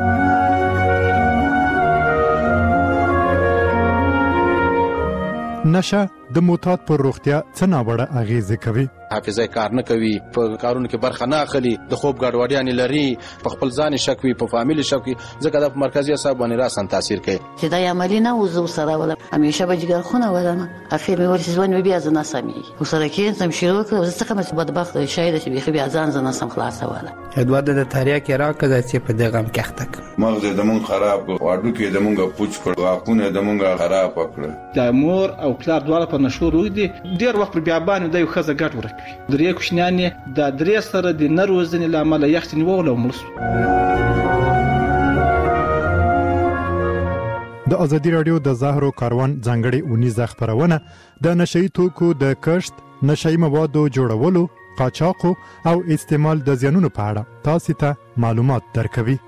نشه د موتات پر روغتیا څه ناوړه اغیزه کوي. حافظه کار نه کوي، په کارونو کې برخه نه اخلي، د خوب ګډوډیان لري، په خپل ځان شک وي، په فامیل شک وي، ځکه د مرکزی اعصاب باندې راسن تاثیر کوي. چې دا عملی نه وزو سره ولا همیشه به جګر خونه ولنه اخر مې ورسې ځوان بیا ځنه سمي وسره کې سم شروع کړ څه کوم بدبخت شاید چې بیا بیا ځان ځنه سم خلاصه ولا ادواد د تاریخ کې راکړه چې په دغه مخته مغز د مون خراب واډو کې د مونږه پوچ کړ واکونه د مونږه خراب کړ. د مور او پلار دواړه په نشو روي دي ډیر وخت بیا باندې د یو خزه ګټ ورکوي. درې کوشنیان د درې سره د نروزنې لامل یختنی وول او ملس د ازادي رادیو د زهرو کاروان ځانګړي اونیزه خبرونه د نشئی توکو د کښت، نشئی موادو جوړولو، قاچاق او استعمال د زیانونو په اړه تاسو ته معلومات درکوي.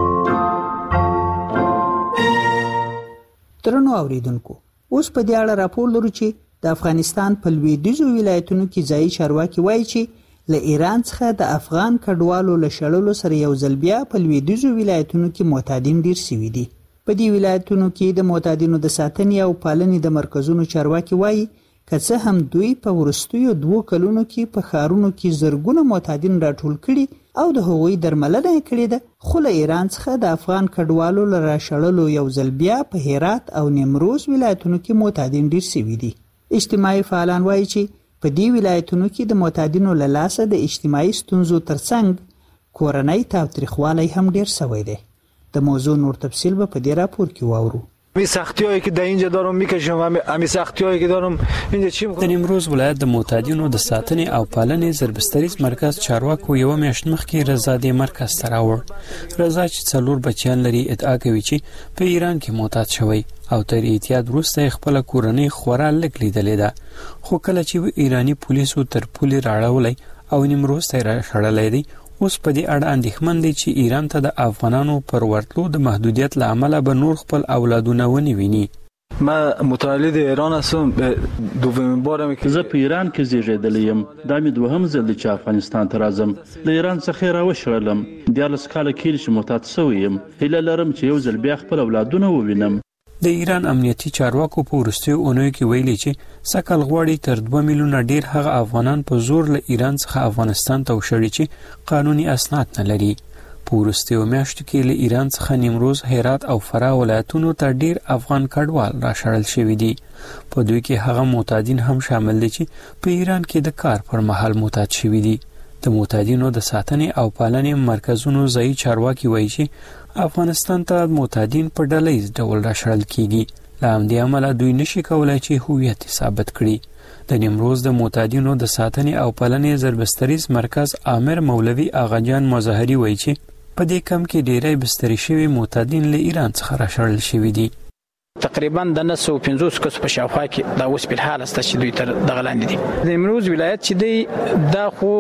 ترنو اوریدونکو، اوس په دې اړه راپور لرو چې د افغانستان په لویدیځو ولایتونو کې ځایي چارواکي وایي چې له ایران څخه د افغان کډوالو له شړلو سره یو ځل بیا په لویدیځو ولایتونو کې معتادین ډیر شوي دي. په دې ولایتونو کې د معتادینو د ساتنې او پالنې د مرکزونو چارواکي وایي که څه هم دوی په وروستیو دوو کلونو کې په ښارونو کې زرګونه معتادین راټول کړي او د هغوی درملنه یې کړې ده، خو له ایران څخه د افغان کډوالو له راشړلو یو ځل بیا په هرات او نیمروز ولایتونو کې معتادین ډیر شوي دي. اجتماعي فعالان وایي چې په دې ولایتونو کې د معتادینو له لاسه د اجتماعي ستونزو ترڅنګ کورنۍ تاوتریخوالی هم ډیر شوی دی. د موضوع نور تفصیل به په دې راپور کې واورو. می سختیایی که در اینجا دارم میکشم و امی سختیایی که دارم اینجا چی میکنم. د نیمروز ولایت د معتادینو د ساتنې او پالنې زربستریز مرکز چارواکو یو میاشت مخکې رضا مرکز ته راوړ. رضا چې څلور بچیان لري ادعا کوي چې په ایران کې معتاد شوی او تر اعتیاد وروسته خپل کورنۍ خورا لږ لیدلې ده، خو کله چې ایرانی پولیسو تر پولې راړولای او نیمروز ته راشړلای دی، اوس په دې اړه اندېښمن دی چې ایران ته د افغانانو پر ورتلو د محدودیت له امله به نور خپل اولادونه ونه ویني. ما متولد ایران هستم، دومین بارم که زه په ایران کې زیږیدلی یم. دا مې دوهم ځل دی چې افغانستان ته راځم. له ایران څخه راوشړلم. دیارلس کاله کېږي چې معتاد شوی یم. هیله لرم چې یو ځل بیا خپل اولادونه ووینم. د ایران امنیتي چارواکو په وروستیو اونیو کې ویلي چې سکل غواړي تر دوه میلیونه ډیر هغه افغانان په زور له ایران څخه افغانستان ته وشړي چې قانوني اسناد نه لري. په وروستیو میاشتو کې له ایران څخه نیمروز، هرات او فراه ولایتونو ته ډیر افغان کډوال راشړل شوي دي. په دوی کې هغه معتادین هم شامل دي چې په ایران کې د کار پر مهال معتاد شوي دي. د معتادینو د ساتنې او پالنې مرکزونو ځایي چارواکي وایي چې افغانستان ته معتادین په ډلهییز ډول راشړل کیږي. له همدې امله دوی نشي کولای چې هویت ثابت کړي. د نیمروز د معتادینو د ساتنې او پالنې زربستریز مرکز آمر مولوي آغاجان مظاهري وایي چې په دې کم کې ډیری بستري شوي معتادین له ایران څخه راشړل شوي دي. تقریبا د نه سوه پنځوس کسو په شاوخوا کې دا اوس په حال است چې دوی تر دغه لاندې دي. د نیمروز ولایت چې دی دا خو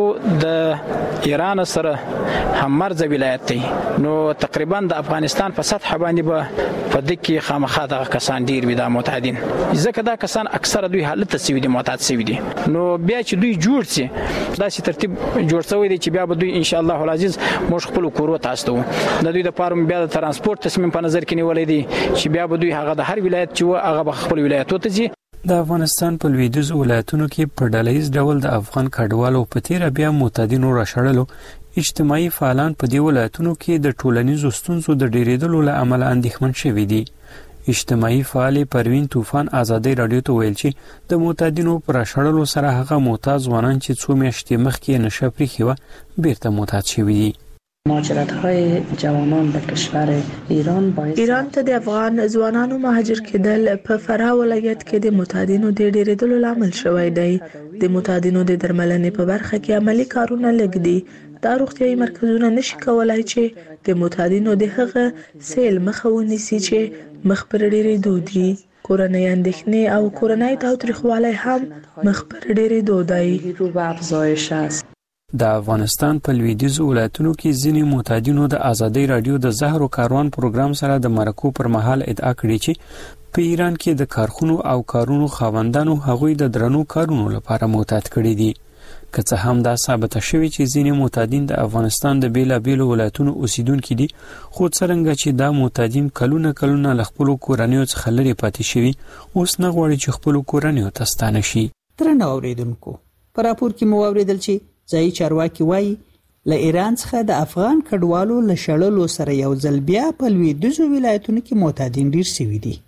د ایران سره هممرزه ولایت دی، نو تقریبا د افغانستان په سطح باندې به په دې کې خامخا دغه کسان ډیر وي، دا معتادین. ځکه دا کسان اکثره دوی حالت سوي دي، معتاد سوي دي. نو بیا چې دوی جوړ سي داسې ترتیب جوړ شوی دی چې بیا به دوی ان شاء الله العزیز موږ خپل کورو ته استو. د دوی د پاره بیا د ترانسپورت تصمیم په نظر کې نیولې دي چې بیا به دوی هغه د هر ولایت چې هغه به خپل ولایت ته ځي. د افغانستان په لویدیځو ولایتونو کې په ډلهییز ډول د افغان کډوالو په تیره بیا معتادینو راشړلو اجتماعي فعالان په دې ولایتونو کې د ټولنیزو ستونزو د ډیریدلو له امله اندېښمن شوي دي. اجتماعي فعال پروین طوفان ازادي رادیو ته ویل چې د معتادینو پر راشړلو سره هغه معتاد ځوانان چې څو میاشتې مخکې نشه پرېښې وه بیرته معتاد شوي دي. مهاجرت‌های جوانان به کشور ایران باعث ایران ته د افغان ځوانانو مهاجر کېدل په فراه ولایت کې د معتادینو د ډیریدلو لامل شوی دی. د معتادینو د درملنې په برخه کې عملی کارونه لږ دي. دا روغتیايي مرکزونه نشي کولای چې د معتادینو د هغه سیل مخه ونیسي چې مخ پر ډیریدو دي. کورنۍ اندېښنې او کورنۍ تاوتریخوالی هم مخ پر ډیریدو دی. رو به افزایش است. د افغانستان په لویدیځو ولایتونو کې ځینې معتادینو د ازادي رادیو د زهر او کاروان پروګرام سره د مرکو پر مهال ادعا کړې چې په ایران کې د کارخونو او کارونو خاوندانو هغوی د درنو کارونو لپاره معتاد کړي دي. که څه هم دا ثابته شوې چې ځینې معتادین د افغانستان د بیلابیلو ولایتونو اوسیدونکي دي، خو څرنګه چې دا معتادین کلونه کلونه له خپلو کورنیو څخه لرې پاتې شوي، اوس نه غواړي چې خپلو کورنیو ته ستانه شي. درنو اوریدونکو، په راپور کې مو واورېدل چې ځایي چارواکي وایي له ایران څخه د افغان کډوالو له شړلو سره یو ځل بیا په لویدیځو ولایتونو کې معتادین ډیر شوي دي.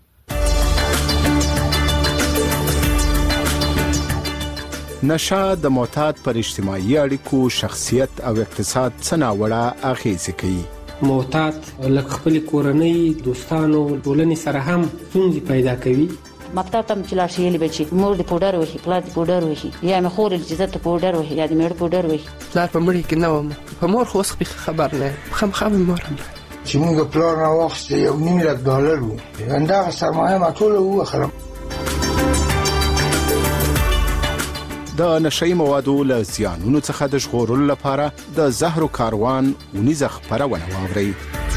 نشه د معتاد پر اجتماعي اړیکو، شخصیت او اقتصاد څه ناوړه اغیزې کوي. معتاد لکه خپل کورنۍ، دوستانو، ټولنې سره هم ستونزې پیدا کوي. مکتب ته چې لاړ شي یې به چې مور دې پوډر وهي، پلار دې پوډر وهي، یا مې خور چې زه ته پوډر وهي، یا دې مېړه پوډر وهي. پلار په مړي کې نه وم، په مور خو اوس خبر نه یم، خامخا مې مور هم چې موږ پلار نه واخیسته یو نیم لک ډالر و، همدغه سرمایه ما ټوله ووخلم. د نشئی موادو له زیانونو څخه د ژغورلو لپاره د زهرو کاروان اونیزه خپرونه واورئ.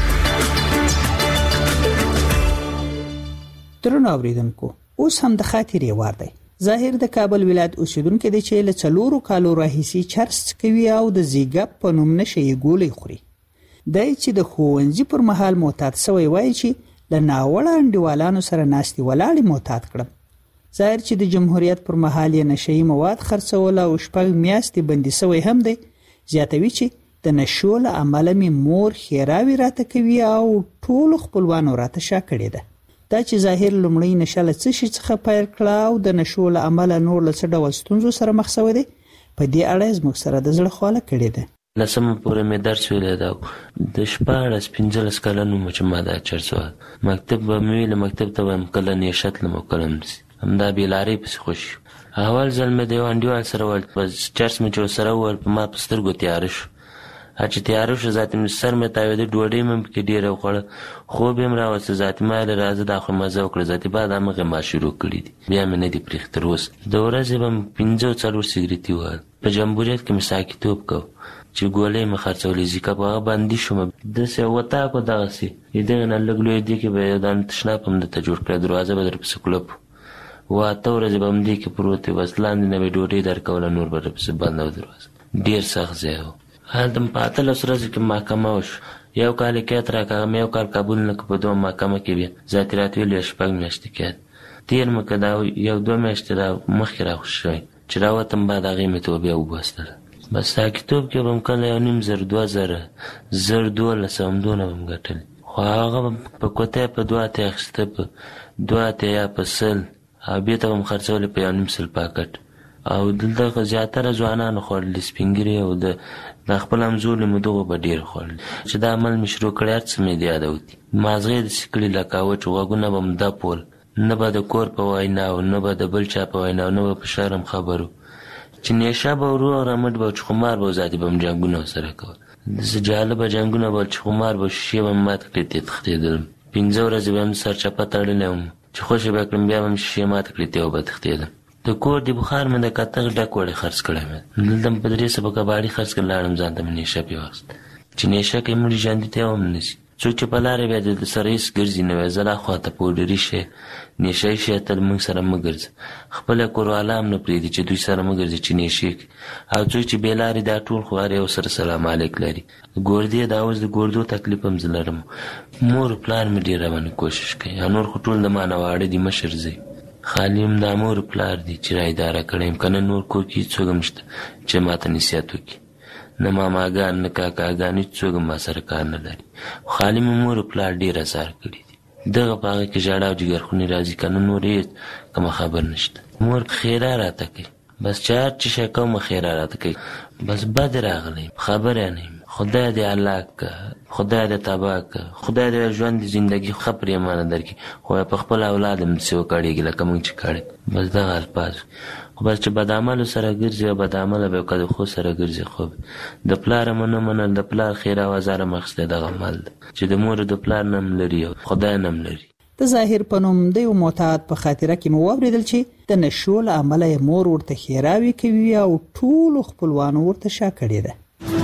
درنو اوریدونکو، اوس هم د خاطرې وار دی. ظاهر د کابل ولایت اوسیدونکو دی چې له څلورو کالو راهیسې چرس کوي او د زیګاپ په نوم نشي ګولې خوري. دی چې د ښوونځي پر مهال معتاد شوی وایي چې له ناوړه انډیوالانو سره ناستې ولاړې معتاد کړم. ظاهر چې د جمهوریت پر مهال یې نشئی مواد خرڅول او شپږ میاشتې بندي شوی هم دی. زیاتوي چې د نشو له امله مې مور ښېراوې راته کوي او ټولو خپلوانو راته شا کړې ده. دا چې ظاهر لومړی نشه له څه شي څخه پیل کړه او د نشو له امله نور له څه ډول ستونزو سره مخ شوی دی، په دې اړه زموږ سره د زړه خواله کړې ده. لسمه پورې مې درس ویلی ده، د شپاړس پنځلس کلن وم چې ما دا چرس وهل. مکتب به مې ویله، مکتب ته به یم کله نیشه تلم او کله همداسې همدا بېلارۍ پسې خوشي. اول ځل مې د یو انډیوال سره وویل، چرس مې چې ورسره وویل په ما په سترګو تیاره شو. چې تیاره شو ذاتي مې سر مې تاوېده، ډوډۍ مې پکې ډېره وخوړه، خوب یې م راوسته. ذاتي ما ویل راځه دا خو مزه وکړه، ذاتي بعد همغې ما شروع کړي دي، بیا مې نه دي پرېښي تر اوسه. د ورځې به م پنځه څلور سګرېټي وهل. په جمهوریت کې مې ساکیتوب کوو چې ګولۍ مې خرڅولې، زیکا په هغه بندي شوم. داسې وطاکو دغسې د دغې نه لږ لوی دې کې به یو دانه تشناب هم درته جوړ کړی، دروازه به درپسې کلپ و. اته ورځې به همدې کې پروت وي، بس لاندې نه به ډوډۍ درکوله، نور به درپسې بنده و دروازه. ډېر سخت ځای و. هلته په اتلس ورځو کې محکمه وشو. یو کال یې قید راکړه، مې یو کال قبول نه کړ. په دوه محکمه کې بیا ذاتي راته ویل شپږ میاشتې قید تېر مې کړه. دا یو دوه میاشتې را مخکې راخوشي شوی چې راوتم، بعد هغې مې توبې وباستله. بس ساکیتوب کې به م کله یو نیم زر دوه زره زر دولس همدونه به م ګټلې، خو هغه په کوتۍ په دوه اتیا اخیسته، په دوه اتیا یا په سل، او بېرته به م خرڅولې په یو نیم سل پاکټ. او دلته زیاتره ځوانانو خوړلي، سپین ږیري او د د خپل همزولي مو دغو به ډېر خوړلي. چې دا عمل مې شروع کړی، هر څه مې د یاده وتي. مازغې داسې کړي لکه وچ غوږونه به م دپول، نه به د کور په ویناو، نه به د بل چا په ویناو، نه به په شرم خبرو. چې نیشه به ورو رمټ به چې خمار به ذاتي به م جنګونه ورسره کول. داسې جالبه جنګونه به چې خمار به شیشې به م ماته کړې، تې تښتېدلم. پنځه ورځې به م سرچپه تړلی وم چې خوشې به کړم، بیا به م شیشې ماته کړې، تې به تښتېدم. د کور د بخار مې د کتغ ډک وړې خرڅ کړی مې، دلته م په درې سوه کباړي خرڅ کړ. لاړم ځان ته مې نیشه پې واخیسته، چې نیشه کې مړي ژوندي ته هم نه شي. څوک چې په لارې بیا د سره هېڅ ګرځي نه وی، زه دا خواته پوډري شی نیشهیي شی تل موږ سره مه ګرځه. خپله کورواله هم نه پرېږدي چې دوی سره مه ګرځي چې نیشې کړي. او څوک چې بې لارې دا ټول خو هر یو سره سلام علیک لري. ګوردې دا اوس د ګوردو تکلیف هم زه لرم. مور پلار مې ډېر راباندې کوشش کوي، او نور خو ټول د ما نه واړه دي، مشر زه خالي هم دا مور پلار دي چې را اداره کړی یم. که نه نور کور کې څوک هم شته چې ما ته نصیحت وکړي، نه ماماګان نه کاکاګان، هېڅ څوک هم ما سره کار نه لري. خالي مې مور پلار ډېر اثار کړي دي. دغه په هغه کې ژړا او جګرخونې راځي، که نه نور هېڅ کومه خبر نشته. مور خیره راته کوي، بس چې هر چې شی کومه خیره راته کوي، بس بد راغلی خبره نه یم. خدای دې هلاک که، خدای دې تباه که، خدای دې ژوند دې زندګي ښه پرېمانه درکړي، خو په خپل اولاد هم داسې وکړېږي لکه موږ چې کړی. بس دغه الفاظ. خو بس چې بد عملو سره ګرځي او بد عمله به که د ښو سره ګرځي، خو د پلار هم نه منل، د پلار خیره او ازار هم اخیستی دغه عمل ده چې د مور د پلار نه هم لري او خدای نه هم لري. د ظاهر په نوم د یو معتاد په خاطره کې مو واورېدل چې د نشو له امله یې مور ورته ښېراوې کوي او ټولو خپلوانو ورته شا کړې ده.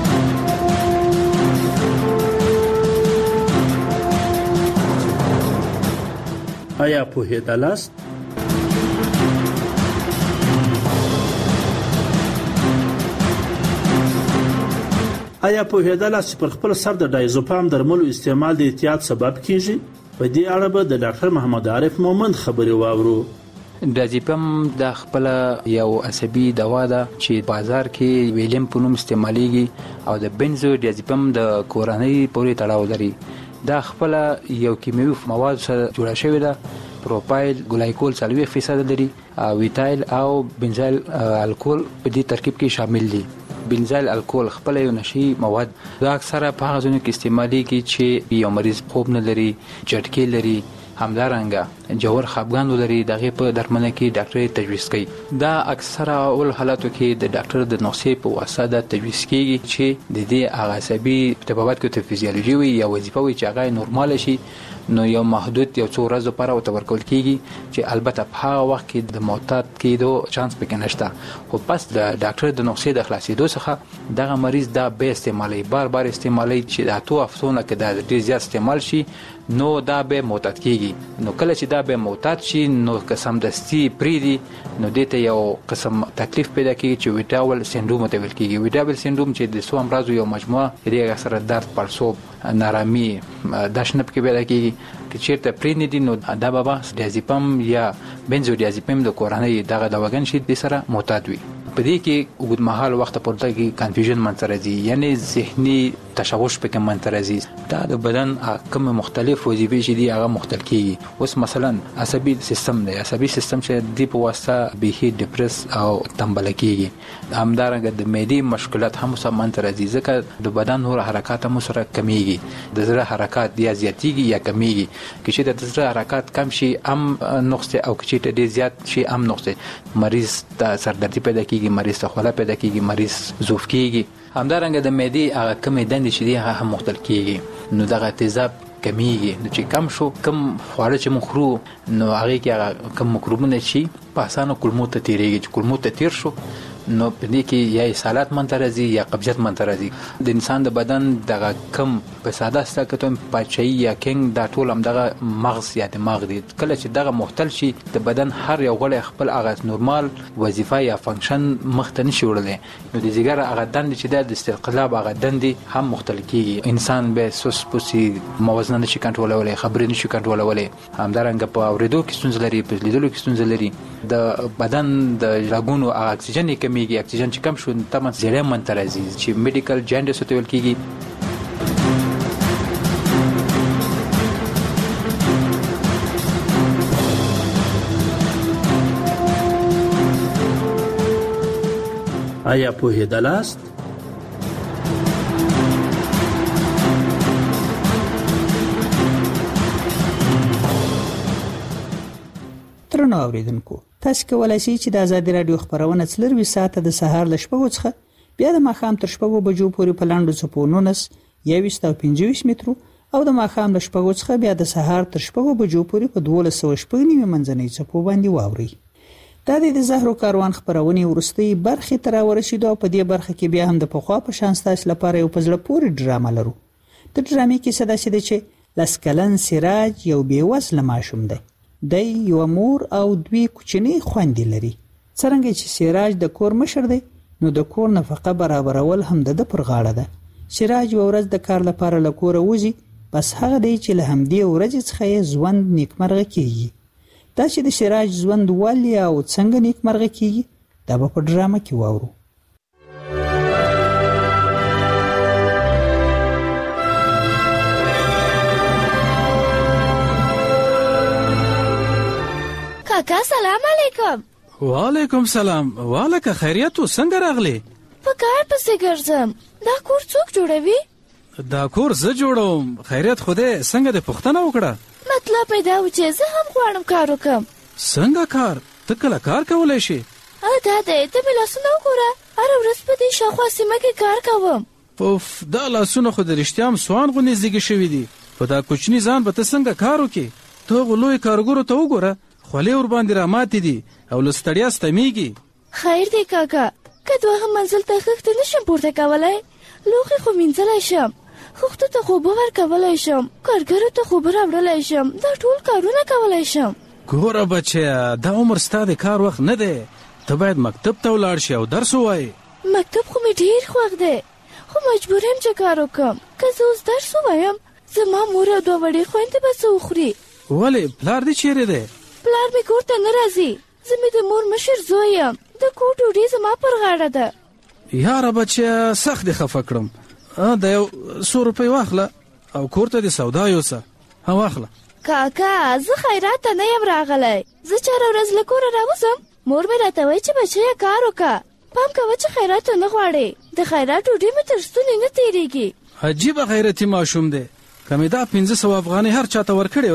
آیا پوهېدلاست؟ آیا پوهېدلاست چې پر خپل سر د ډایزوپام درملو استعمال د احتیاط سبب کیږي؟ په دې اړه به د ډاکټر محمد عارف مومند خبرې واورو. ډایزوپام د خپل یو عصبي دوا ده چې بازار کې ویلیم په نوم استعمالېږي او د بنزو ډایزوپام د کورنۍ پورې تړاو لري. دا خپل یو کیمیاوي مواد سره جوړه شوې ده. پروپایل ګلایکول څلوېښت فیصد لري، ویتایل او بنزایل الکول په دې ترکیب کې شامل دي. بنزایل الکول خپل یو نشي مواد دا اکثره په هغه ځایونو کې استعمالېږي چې یو مریض خوب نه لري، جټکې لري، همدارنګه جوړ خپګان ولري دغه په درملنه کې ډاکټر تجویز کوي. دا اکثره اول حالاتو کې د ډاکټر د نسخې په واسطه د تجویز کیږي چې د دې عصبي طبابت کې فزیولوژي وي یا وظیفه وي چې هغه نورمال شي، نو یو محدود یو څو ورځې لپاره ورته ورکول کیږي چې البته په هغه وخت کې د معتاد کېدو چانس پکې نشته. خو پس د ډاکټر د نسخې د خلاصېدو څخه دغه مریض دا به استعمالي بار بار استعمالي چې د اتو هفتونه کې دا ډېر زیات استعمال شي نو دا به معتاد کیږي. نو کله چې دا به معتاد شي نو قسم دستی پریدي نو دته یو قسم تکلیف پیدا کیږي چې ویټاول سندروم ته ویل کیږي. ویټاول سندروم چې د سو امراض یو مجموعه دی سره درد پړسوب نارامي د شنپ کې پیدا کیږي چې چیرته پرې نه دي نو دا به ډیازیپم یا بنزودیازیپم د کورنۍ دغه دواګان شي د سره معتاد وي. په دې کې وګد مهال وخت پورته کې کنفیوژن منځ راځي، یعنی ذهني تشوش پکې منځ راځي. دا د بدن کوم مختلف وظیفې چې دي هغه مختلف کیږي. اوس مثلا عصبي سیستم دی، عصبي سیستم چې دی په واسطه به ډیپریس او تنبل کیږي. همدارنګه د معدې مشکلات هم سم منځ راځي ځکه د بدن نور حرکات هم سره کمیږي. د زړه حرکات یا زیاتیږي یا کمیږي. چې د زړه حرکات کم شي ام نقص او چې ډیر زیات شي ام نقص، مریض ته سردردي پیدا کیږي، مریض ته خوله پیدا کیږي، مریض ضعف کیږي. همدارنګه د معدې هغه کمې دندې چې دي هغه هم مختلف کیږي. نو دغه تیزاب کمیږي. نو چې کم شو کم خواړه چې مخ خورو نو هغه کې هغه کم مکروبونه شي په اسانه کولمو ته تیریږي. چې کولمو ته تیر شو نو په دې کې یا اسهالات منځ راځي یا قبضیت منځ راځي. د انسان د بدن دغه کم په ساده ستکتم پاچای یا کینګ دا ټول هم دغه مغز یا دماغ دی. کله چې دغه مختل شي د بدن هر یو غړی خپل هغه نورمال وظیفه یا فنکشن مخته نشي وړلی نو د ځګر هغه دندې چې د استقلاب هغه دندې هم مختل کیږي. انسان به سوس پوسی موازنه نشي کنټرولولی، خبرې نشي کنټرولولی. همدارنګه په اورېدو کې ستونزه لري، په لیدلو کې ستونزه لري. د بدن د رګونو هغه اکسیجن کمیږي. اکسیجن چې کم شو تمن زیړه منځ راځي چې میډیکل جاینډس ته ویل کیږي. آیا پوهېدلاست؟ ترنو اوریدونکو، تاسو کولای شئ چې د ازادي رادیو خبرونه څلروي ساعته د سهار ل شپږو څخه بیا د ماښام تر شپږو بجو پورې په لاندو څپو نونس یویشت او پنځه مترو او د ماښام ل شپږو څخه بیا د سهار تر شپږو بجو پورې په دولس سوه شپږ نیمې منځنۍ څپو باندې واورئ. دا د زهرو کاروان خبرونه ورستۍ برخې تر ورسېدو په دې برخه کې بیا هم د پخوا په شان ستاسو لپاره یو پزړه پورې ډرامه لرو. د ډرامې کې صدا شې چې لسکلن سراج یو بیوزله ماشوم دی. د یو مور او دوی کوچنی خويندې لري. څنګه چې سراج د کور مشر دی نو د کور نفقه برابرول هم د پر غاړه ده. سراج ورځ د کار لپاره له کوره وځي، بس هغه دی چې له همدې ورځې څخه یې ژوند نیکمرغه کیږي. دا چې د سراج ژوند ولې او څنګه نیکمرغه کیږي دا به په ډرامه کې واورو. کاکا سلام علیکم. وعلیکم سلام. والکه خیریت و څنګه راغلی؟ په کار پسې ګرځم. دا کور څوک جوړوي؟ دا کور زه جوړوم. خیریت خدای څنګه د پښتنه وکړه؟ مطلب پیدا و چې زه هم غواړم کار وکم. څنګه کار؟ ته کله کار کولای شي؟ ا دا دې ته مې لاسونه وګوره. هر ورځ په دې شاوخوا سیمه کې کار کوم. اوف، دا لاسونه خو د رښتیا هم سوان غوندې زیږې شوي دي. په دا کوچني ځان به ته څنګه کار وکړې؟ ته هغو لوی کارګرو ته وګوره، خولې ورباندې راماتې دي او له ستړیا ستمیږي. خیر دی کاکا، که دوهم منزل ته خښته نشم پورته کولی، لوښي خو مینځلی شم، خښتو ته خو اوبه ورکولی شم، کارګرو ته خو اوبه راوړلی شم، دا ټول کارونه کولی شم. ګوره بچیه، دا عمر ستا د کار وخت نه دی. ته باید مکتب ته ولاړ شي او درس ووایې. مکتب خو مې ډېر خوښ دی، خو مجبور یم چې کار وکړم. که زه اوس درس ووایم زما مور او دوه وړې خویندې به څه وخوري. ولې پلار دې چیرې دی؟ پلار مې کور ته نه راځي. زه مې د مور مشر زوی یم. د کور ډوډۍ زما پر غاړه ده. یاره بچیه، سخت دې خفه کړم. د یو څو روپۍ واخله او کور ته دې سودا یوسه. ها واخله. کاکا، زه خیرات ته نه یم راغلی. زه چاره ورځ له کوره راوځم، مور مې راته وایي چې بچیه کار وکړه. پام کوه چې خیرات ته نه غواړې. د خیرات ډوډۍ مې تر ستوني نه تېرېږي. عجیبه غیرتي ماشوم دی. که مې دا پنځه سوه افغانۍ هر چاته ورکړې وای، په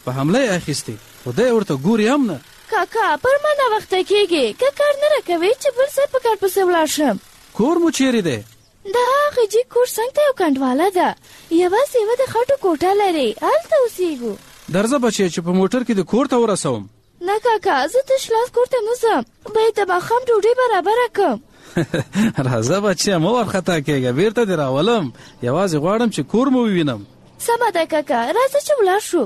په حمله یې اخیستې خدای ورته ګوري هم نه. کاکا پر ما ناوخته کېږي که کار نه راکوې چې بل ځای په کار پسې ولاړ شم. کور مو چیرې دی؟ د هغه جي کور څنګ ته یو کنډواله ده، یوازې یوه د خټو کوټه لري، هلته اوسېږو. درځه بچی چې په موټر کې د کور ته ورسوم. نه کاکا زه تش لاس کور ته نه ځم، باید د ماښام ډوډۍ برابره کړم. راځه بچیه مه وارخطا کېږه، بیرته دې راولم، یوازې غواړم چې کور مو ووینم. سمه ده کاکا، راځه چې ولاړ شو.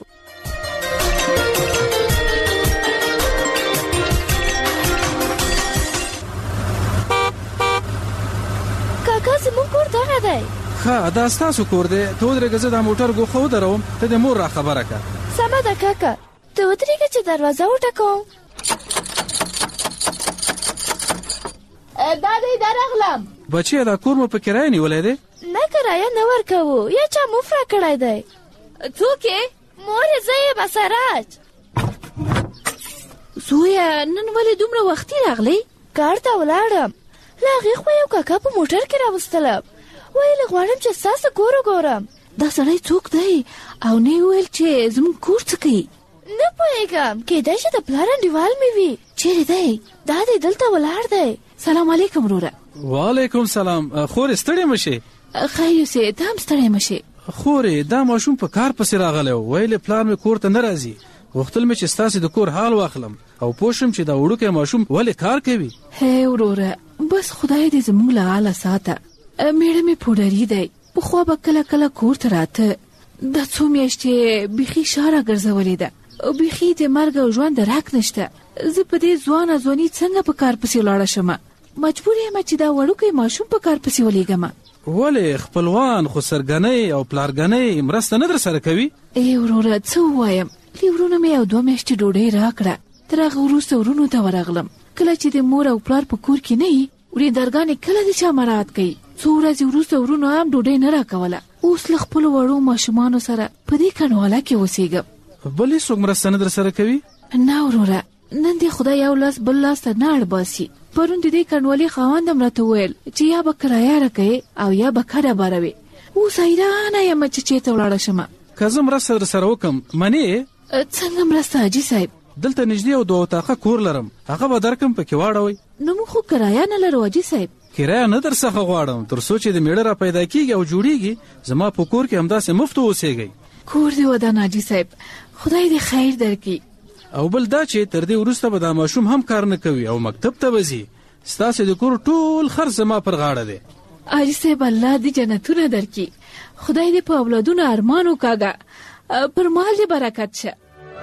کاکا زموږ کور دغه دی. ښه دا ستاسو کور دی، ته ودرېږه زه دا موټر ګوښه ودروم، ته د مور را خبره کړه. سمه ده کاکا، ته ودرېږه چې دروازه وټکوم. دا دی دا راغلم. بچیه دا کور مو په کرایه نیولی دی؟ نه کرایه نه ورکوو، یا چا مفت را کړی دی. څوک یې؟ مور یې زه یم اسراج. زویه نن ولې دومره وختي راغلی؟ کار ته ولاړم، له هغې خوا یو کاکا په موټر کې راوستلم، ویل غواړم چې ستاسو کور وګورم. دا سړی څوک دی او نه یې ویل چې زموږ کور څه کوي؟ نه پوهېږم، کیدای شي د پلار انډیوال مې وي. چیرې دی؟ دا دی دلته ولاړ دی. سلام علیکم وروره. وعلیکم سلام. خورې ستړې مه شې؟ خیر اوسې، ته هم ستړی مه شې. خورې دا ماشوم په کار پسې راغلی و، ویلې پلار مې کور ته نه راځي، غوښتل مې چې ستاسې د کور حال واخلم او پوه شم چې دا وړوکی ماشوم ولې کار کوي. هی وروره بس خدای دې زموږ له حاله ساته. میړه مې پوډري دی، پخوا به کله کله کور ته راته، دا څو میاشتې بیخي شاره ګرځولې ده، بیخي د مرګ او ژوند درک نشته. زه په دې ځوانه ځواني څنګه په کار پسې ولاړه شمه؟ مجبور یم چې دا وړوکی ماشوم په کار پسې ولېږمه. ولې خپلوان خو سرګنۍ او پلارګنۍ مرسته نه در سره کوي؟ ای وروره څه ووایم، لې ورونه مې یو دوه میاشتې ډوډۍ راکړه، تر هغه وروسته ورونو ته ورغلم. کله چې د مور او پلار په کور کې نه وي، وریندارګانې کله د چا مراعات کوي. څو ورځې وروسته ورونو هم ډوډۍ نه راکوله. اوس له خپلو وړو ماشومانو سره په دې کنډواله کې اوسېږم. بل هېڅوک مرسته نه در سره کوي؟ نه وروره، نن دې خدای یو لاس بل لاس ته نه اړ باسي. پرون د دې کنډوالې خاوند هم راته وویل چې یا به کرایه راکوې او یا به کډه باروې. اوس حیرانه یم چې چېرته ولاړه شمه. که زه مرسته در سره وکړم منې؟ څنګه مرسته حاجي صاحب؟ دلته نږدې یو دوه اتاقه کور لرم، هغه به درکړم پکې واړوئ. نو موږ خو کرایه نه لرو حاجي صاحب. کرایه نه در څخه غواړم، تر څو چې د میړه را پیدا کېږي او جوړېږي، زما په کور کې همداسې مفت اوسېږئ. کور دې ودان حاجي صاحب، خدای دې خیر درکړي. او بل دا چې تر دې وروسته به دا ماشوم هم کار نه کوي او مکتب ته به ځي. ستاسې د کور ټول خرڅ زما پر غاړه دی. حاجي صاحب الله دې جنتونه درکړي، خدای دې په اولادونو ارمان وکاږه، پر مال دې برکت شه.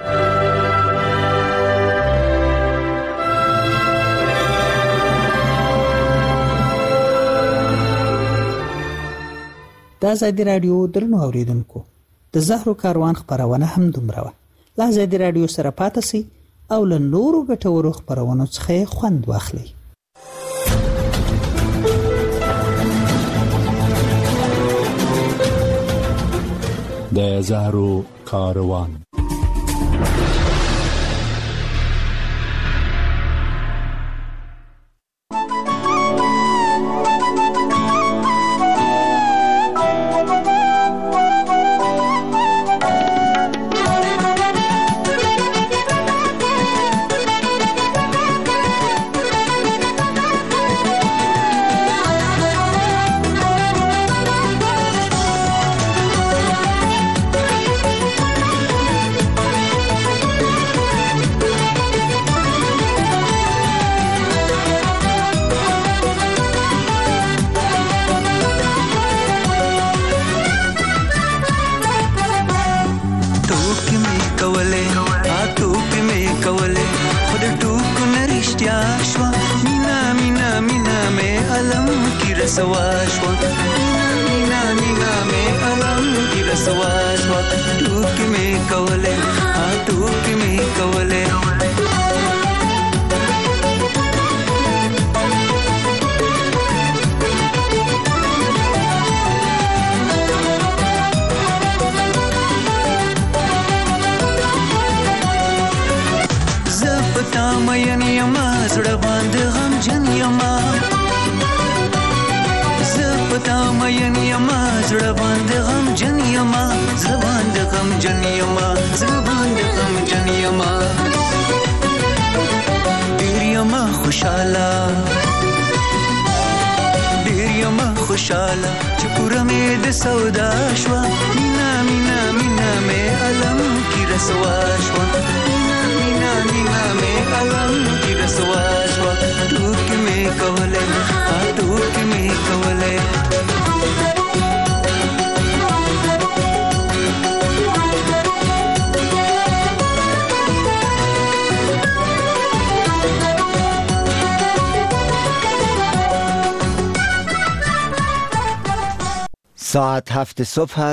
د ازادي راډیو درنو اوریدونکو، د زهرو کاروان خپرونه هم دومره وه. له ازادي راډیو سره پاتې سئ او له نورو ګټورو خپرونو څخه خوند واخلئ. د زهرو کاروان. زړه باندې غم جن یما زړه باندې غم جن یما زړه باندې یما ډیر یما خوشاله ډیر یما خوشاله چې پوره مې د سودا شو مینا مینا مینا مې علم کی رسوا شو مینا مینا مینا مې علم کی رسوا شو ټوک مې کوله ټوک مې کوله ساعت هفت صبح